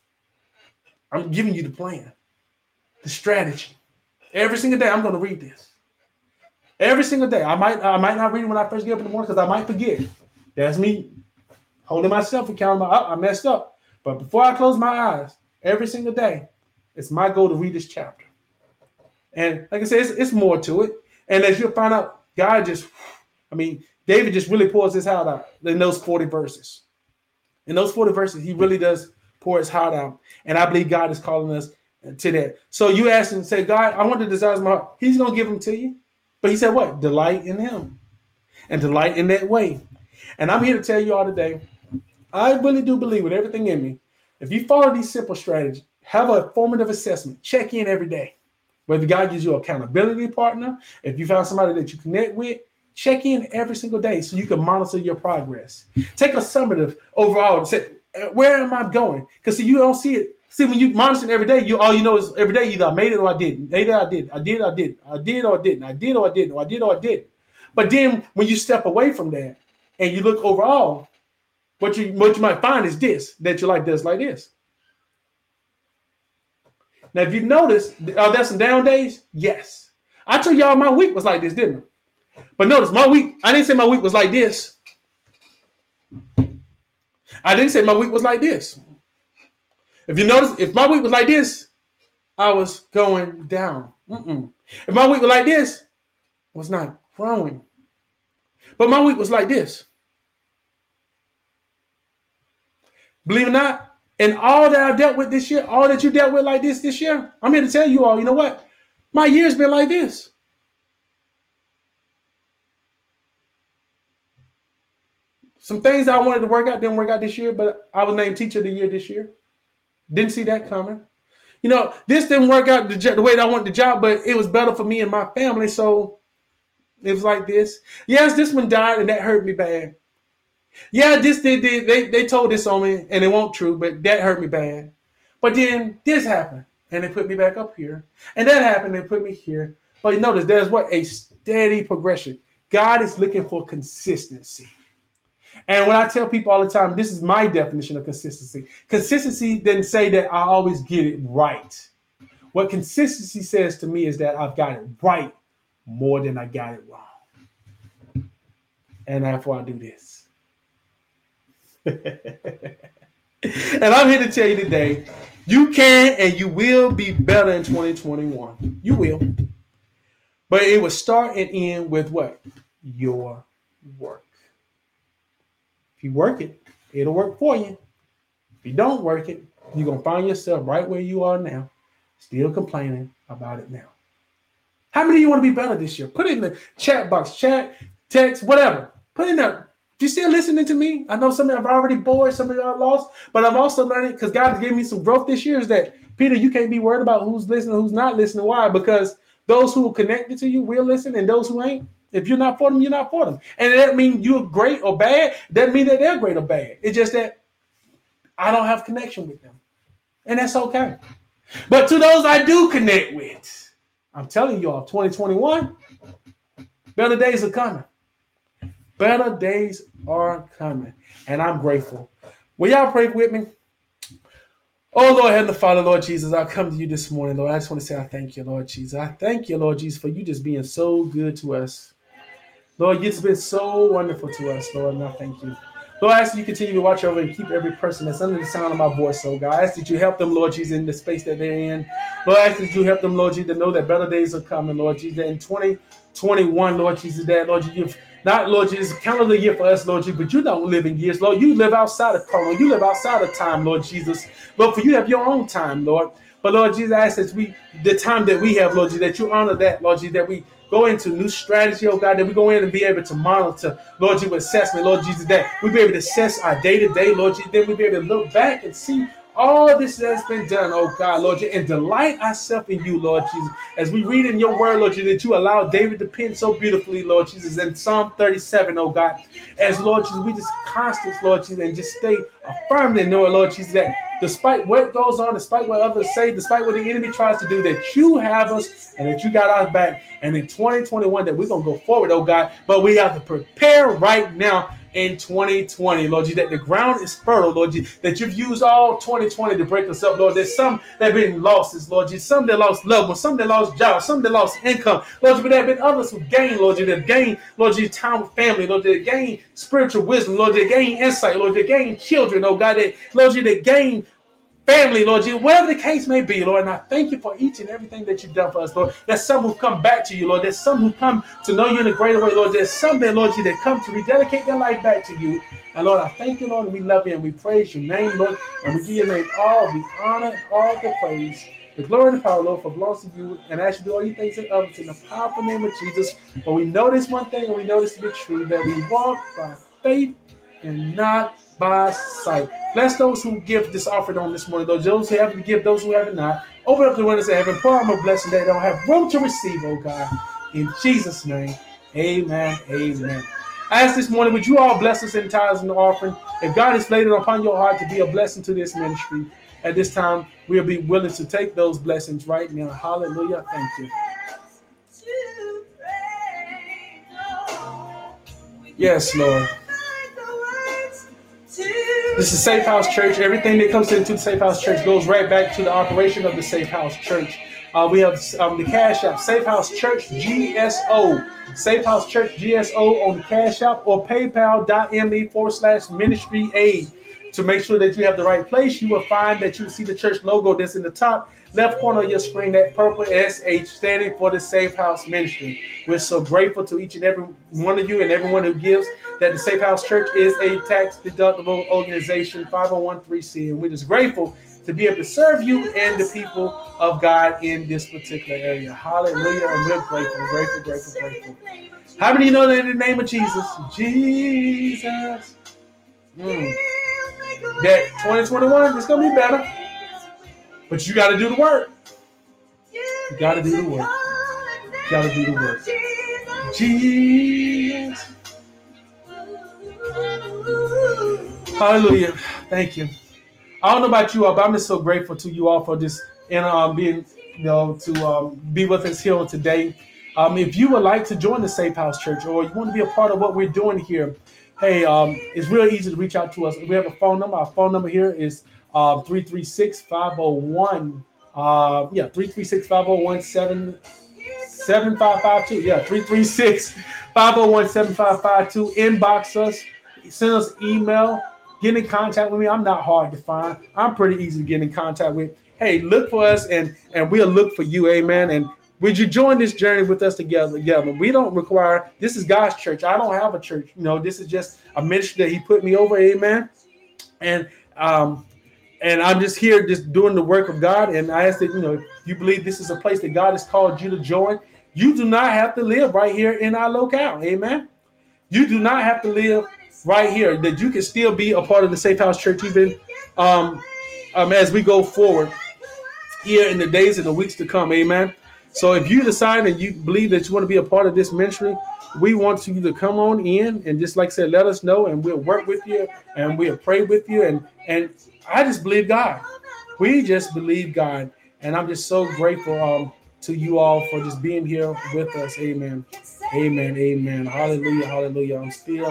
I'm giving you the plan, the strategy. Every single day, I'm going to read this. Every single day. I might I might not read it when I first get up in the morning because I might forget. That's me holding myself accountable. I, I messed up. But before I close my eyes, every single day, it's my goal to read this chapter. And like I said, it's, it's more to it. And as you'll find out, God just, I mean, David just really pours his heart out in those forty verses. In those forty verses, he really does pour his heart out. And I believe God is calling us to that. So you ask him, say, God, I want the desires of my heart. He's going to give them to you. But he said what? Delight in him. And delight in that way. And I'm here to tell you all today, I really do believe with everything in me, if you follow these simple strategies, have a formative assessment, check in every day. Whether God gives you an accountability partner, if you found somebody that you connect with, check in every single day so you can monitor your progress. Take a summative overall and say, where am I going? Because see, you don't see it. See, when you monitor every day, you all you know is every day either I made it or I didn't. Either I did, I did, I did, I did or I didn't, I did or I didn't, or I did or I didn't. But then when you step away from that and you look overall, what you what you might find is this, that your life does like this. Now, if you notice, are there some down days? Yes. I told y'all my week was like this, didn't I? But notice, my week, I didn't say my week was like this. I didn't say my week was like this. If you notice, if my week was like this, I was going down. Mm-mm. If my week was like this, I was not growing. But my week was like this. Believe it or not, and all that I dealt with this year, all that you dealt with like this this year, I'm here to tell you all, you know what? My year's been like this. Some things I wanted to work out didn't work out this year, but I was named Teacher of the Year this year. Didn't see that coming. You know, this didn't work out the, the way that I wanted the job, but it was better for me and my family, so it was like this. Yes, this one died, and that hurt me bad. Yeah, this they did. They, they told this on me, and it wasn't true, but that hurt me bad. But then this happened, and they put me back up here. And that happened, and they put me here. But you notice there's what? A steady progression. God is looking for consistency. And when I tell people all the time, this is my definition of consistency. Consistency didn't say that I always get it right. What consistency says to me is that I've got it right more than I got it wrong. And therefore I do this. And I'm here to tell you today, you can and you will be better in twenty twenty-one. You will. But it will start and end with what? Your work. If you work it, it'll work for you. If you don't work it, you're going to find yourself right where you are now, still complaining about it now. How many of you want to be better this year? Put it in the chat box, chat, text, whatever. Put in there. If you're still listening to me, I know some of you are already bored, some of you are lost, but I'm also learning because God has given me some growth this year is that, Peter, you can't be worried about who's listening, who's not listening. Why? Because those who are connected to you will listen, and those who ain't, if you're not for them, you're not for them. And it doesn't mean you're great or bad. It doesn't mean that they're great or bad. It's just that I don't have connection with them. And that's okay. But to those I do connect with, I'm telling you all, twenty twenty-one, better days are coming. Better days are coming. And I'm grateful. Will y'all pray with me? Oh, Lord, Heavenly Father, Lord Jesus, I come to you this morning, Lord. I just want to say I thank you, Lord Jesus. I thank you, Lord Jesus, for you just being so good to us. Lord, you've just been so wonderful to us, Lord, and I thank you. Lord, I ask that you continue to watch over and keep every person that's under the sound of my voice, oh God. I ask that you help them, Lord Jesus, in the space that they're in. Lord, I ask that you help them, Lord Jesus, to know that better days are coming, Lord Jesus. In twenty twenty-one, Lord Jesus, that, Lord, you've not, Lord Jesus, calendar year for us, Lord Jesus, but you don't live in years, Lord. You live outside of Corona. You live outside of time, Lord Jesus. Lord, for you have your own time, Lord. But, Lord Jesus, I ask that we, the time that we have, Lord Jesus, that you honor that, Lord Jesus, that we go into new strategy, oh God, that we go in and be able to monitor, Lord Jesus, assessment, Lord Jesus, that we be able to assess our day-to-day, Lord Jesus, then we be able to look back and see all this that's been done, oh God, Lord Jesus, and delight ourselves in you, Lord Jesus. As we read in your word, Lord Jesus, that you allow David to pen so beautifully, Lord Jesus, in Psalm thirty-seven, oh God. As, Lord Jesus, we just constant, Lord Jesus, and just stay affirmed in knowing, Lord Jesus, that despite what goes on, despite what others say, despite what the enemy tries to do, that you have us and that you got our back. And in twenty twenty-one, that we're going to go forward, oh God, but we have to prepare right now in twenty twenty, Lord Jesus, that the ground is fertile, Lord Jesus, that you've used all twenty twenty to break us up, Lord. There's some that have been losses, Lord Jesus, some that lost loved ones, some that lost jobs, some that lost income, Lord Jesus, but there have been others who gained, Lord Jesus, that gained, Lord Jesus, time with family, Lord Jesus, that gained spiritual wisdom, Lord Jesus, that gained insight, Lord Jesus, that gained children, oh God, that, Lord Jesus, that gained family, Lord Jesus, whatever the case may be, Lord. And I thank you for each and everything that you've done for us, Lord. There's some who come back to you, Lord. There's some who come to know you in a greater way, Lord. There's some that, Lord, you that come to rededicate their life back to you. And Lord, I thank you, Lord, and we love you and we praise your name, Lord. And we give your name all the honor, all the praise. The glory and the power, Lord, for belongs to you, and as you do all these things and others in the powerful name of Jesus. But we know this one thing, and we know this to be true, that we walk by faith and not by sight. Bless those who give this offering on this morning, those, those who have to give, those who have not. Open up the windows of heaven, pour out a blessing they don't have room to receive, oh God. In Jesus' name, amen, amen. I ask this morning, would you all bless us in tithes and offering? If God has laid it upon your heart to be a blessing to this ministry, at this time, we'll be willing to take those blessings right now. Hallelujah. Thank you. Yes, Lord. This is Safe House Church. Everything that comes into the Safe House Church goes right back to the operation of the Safe House Church. Uh, we have um, the Cash App, Safe House Church G S O. Safe House Church G S O on the Cash App or paypal.me forward slash ministry aid. To make sure that you have the right place, you will find that you will see the church logo that's in the top left corner of your screen, that purple S H standing for the Safe House Ministry. We're so grateful to each and every one of you and everyone who gives that the Safe House Church is a tax-deductible organization, five oh one c three, and we're just grateful to be able to serve you and the people of God in this particular area. Hallelujah, and we're grateful, grateful, grateful, grateful. How many of you know that in the name of Jesus? Jesus. Mm. That twenty twenty-one is going to be better. But you got to do the work. You got to do the work. You got to do the work. Jesus. Hallelujah. Thank you. I don't know about you all, but I'm just so grateful to you all for just and um, being, you know, to um, be with us here today. Um, if you would like to join the Safe House Church or you want to be a part of what we're doing here, hey, um, it's real easy to reach out to us. We have a phone number. Our phone number here is uh, three three six, five oh one. Uh, yeah, three three six, five oh one, seven five five two. Yeah, three three six, five oh one, seven five five two. Inbox us. Send us email. Get in contact with me. I'm not hard to find. I'm pretty easy to get in contact with. Hey, look for us, and, and we'll look for you. Amen. And would you join this journey with us together? Together. We don't require, this is God's church. I don't have a church. You know, this is just a ministry that he put me over. Amen. And um, and I'm just here just doing the work of God. And I ask that, you know, if you believe this is a place that God has called you to join, you do not have to live right here in our locale. Amen. You do not have to live right here, that you can still be a part of the Safe House Church even um, um, as we go forward here in the days and the weeks to come. Amen. So if you decide and you believe that you want to be a part of this ministry, we want you to come on in and just like I said, let us know and we'll work with you and we'll pray with you. And, and I just believe God. We just believe God. And I'm just so grateful um, to you all for just being here with us. Amen. Amen. Amen. Hallelujah. Hallelujah. I'm still.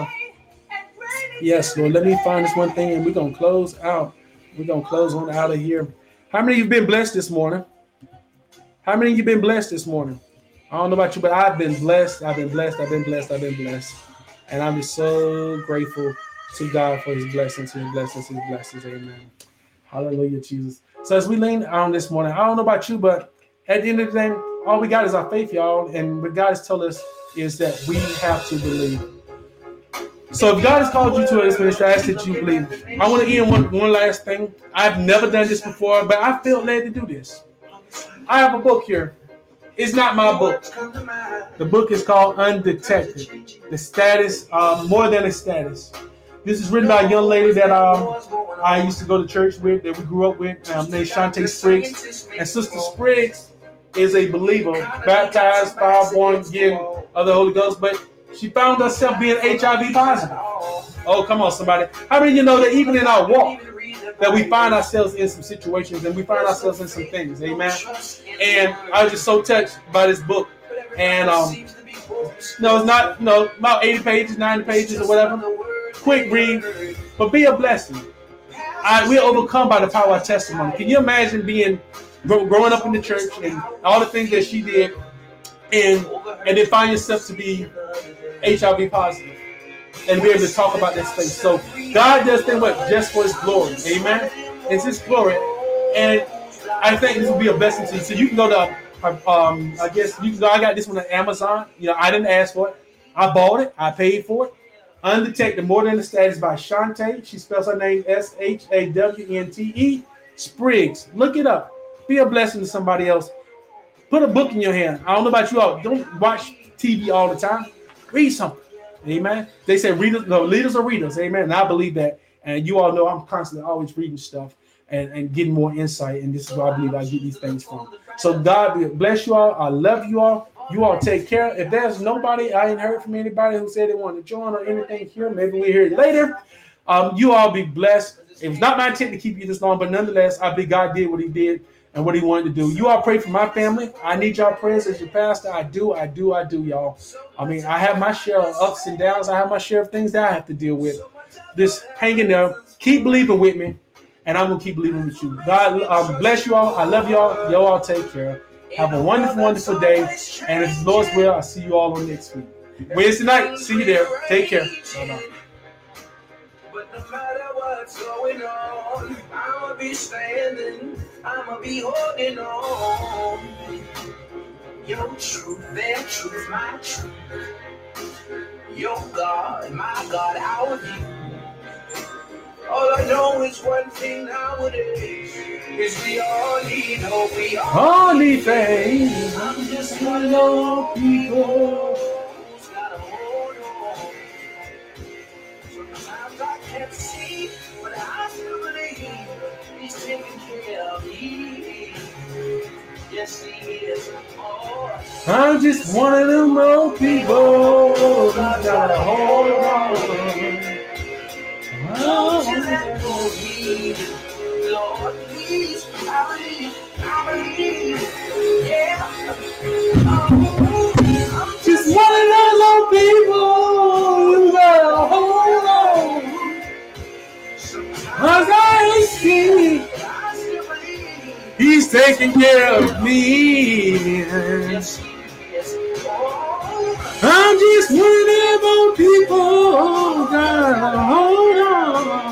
Yes, Lord. Let me find this one thing and we're going to close out. We're going to close on out of here. How many of you have been blessed this morning? How many of you been blessed this morning? I don't know about you, but I've been blessed. I've been blessed. I've been blessed. I've been blessed. And I'm just so grateful to God for his blessings, his blessings, his blessings. Amen. Hallelujah, Jesus. So as we lean on this morning, I don't know about you, but at the end of the day, all we got is our faith, y'all. And what God has told us is that we have to believe. So if God has called you to this ministry, I ask that you believe. I want to end one, one last thing. I've never done this before, but I feel led to do this. I have a book here. It's not my book. The book is called Undetected. The status, uh, more than a status. This is written by a young lady that um, I used to go to church with, that we grew up with, um, named Shantae Spriggs. And Sister Spriggs is a believer, baptized, fire-born again of the Holy Ghost, but she found herself being H I V positive. Oh, come on, somebody. How many of you know that even in our walk, that we find ourselves in some situations and we find ourselves in some things, amen? And I was just so touched by this book. And um, no, it's not, you know, about eighty pages, ninety pages or whatever. Quick read, but be a blessing. I, we're overcome by the power of testimony. Can you imagine being growing up in the church and all the things that she did, and and then find yourself to be H I V positive and be able to talk about this thing? So God does things what just for his glory, amen. It's his glory, And I think this will be a blessing to you. So you can go to, um, I guess you can go. I got this one on Amazon. You know, I didn't ask for it. I bought it. I paid for it. Undetected, More Than the Status by Shantae. She spells her name S H A W N T E. Spriggs. Look it up. Be a blessing to somebody else. Put a book in your hand. I don't know about you all. Don't watch T V all the time. Read something. Amen. They say readers, no, leaders are readers. Amen. And I believe that. And you all know I'm constantly always reading stuff and, and getting more insight. And this is where I believe I get these things from. So God bless you all. I love you all. You all take care. If there's nobody, I ain't heard from anybody who said they want to join or anything here, maybe we hear it later. Um, you all be blessed. It was not my intent to keep you this long, but nonetheless, I believe God did what he did and what he wanted to do. You all pray for my family. I need y'all prayers as your pastor. I do, I do, I do, y'all. I mean, I have my share of ups and downs. I have my share of things that I have to deal with. Just hang in there. Keep believing with me, and I'm going to keep believing with you. God um, bless you all. I love y'all. Y'all all take care. Have a wonderful, wonderful day. And if the Lord's will, I'll see you all on next week. Wednesday night. See you there. Take care. Bye-bye. But no matter what's going on, I'ma be standing, I'ma be holding on. Your truth, their truth, my truth. Your God, my God, our view. All I know is one thing nowadays is we all need hope. We all, all need faith. I'm just one of those people who's gotta hold on. Sometimes I can't see, but I still believe he's taking care of me. Yes, he is. Oh, I'm just one of them old people who's gotta hold on. Don't you let go of me, Lord, please. I believe, I believe, yeah. Oh, I'm just one of those old people who gotta hold on. As I see, he's taking care of me. I'm just one of them old people who gotta hold on.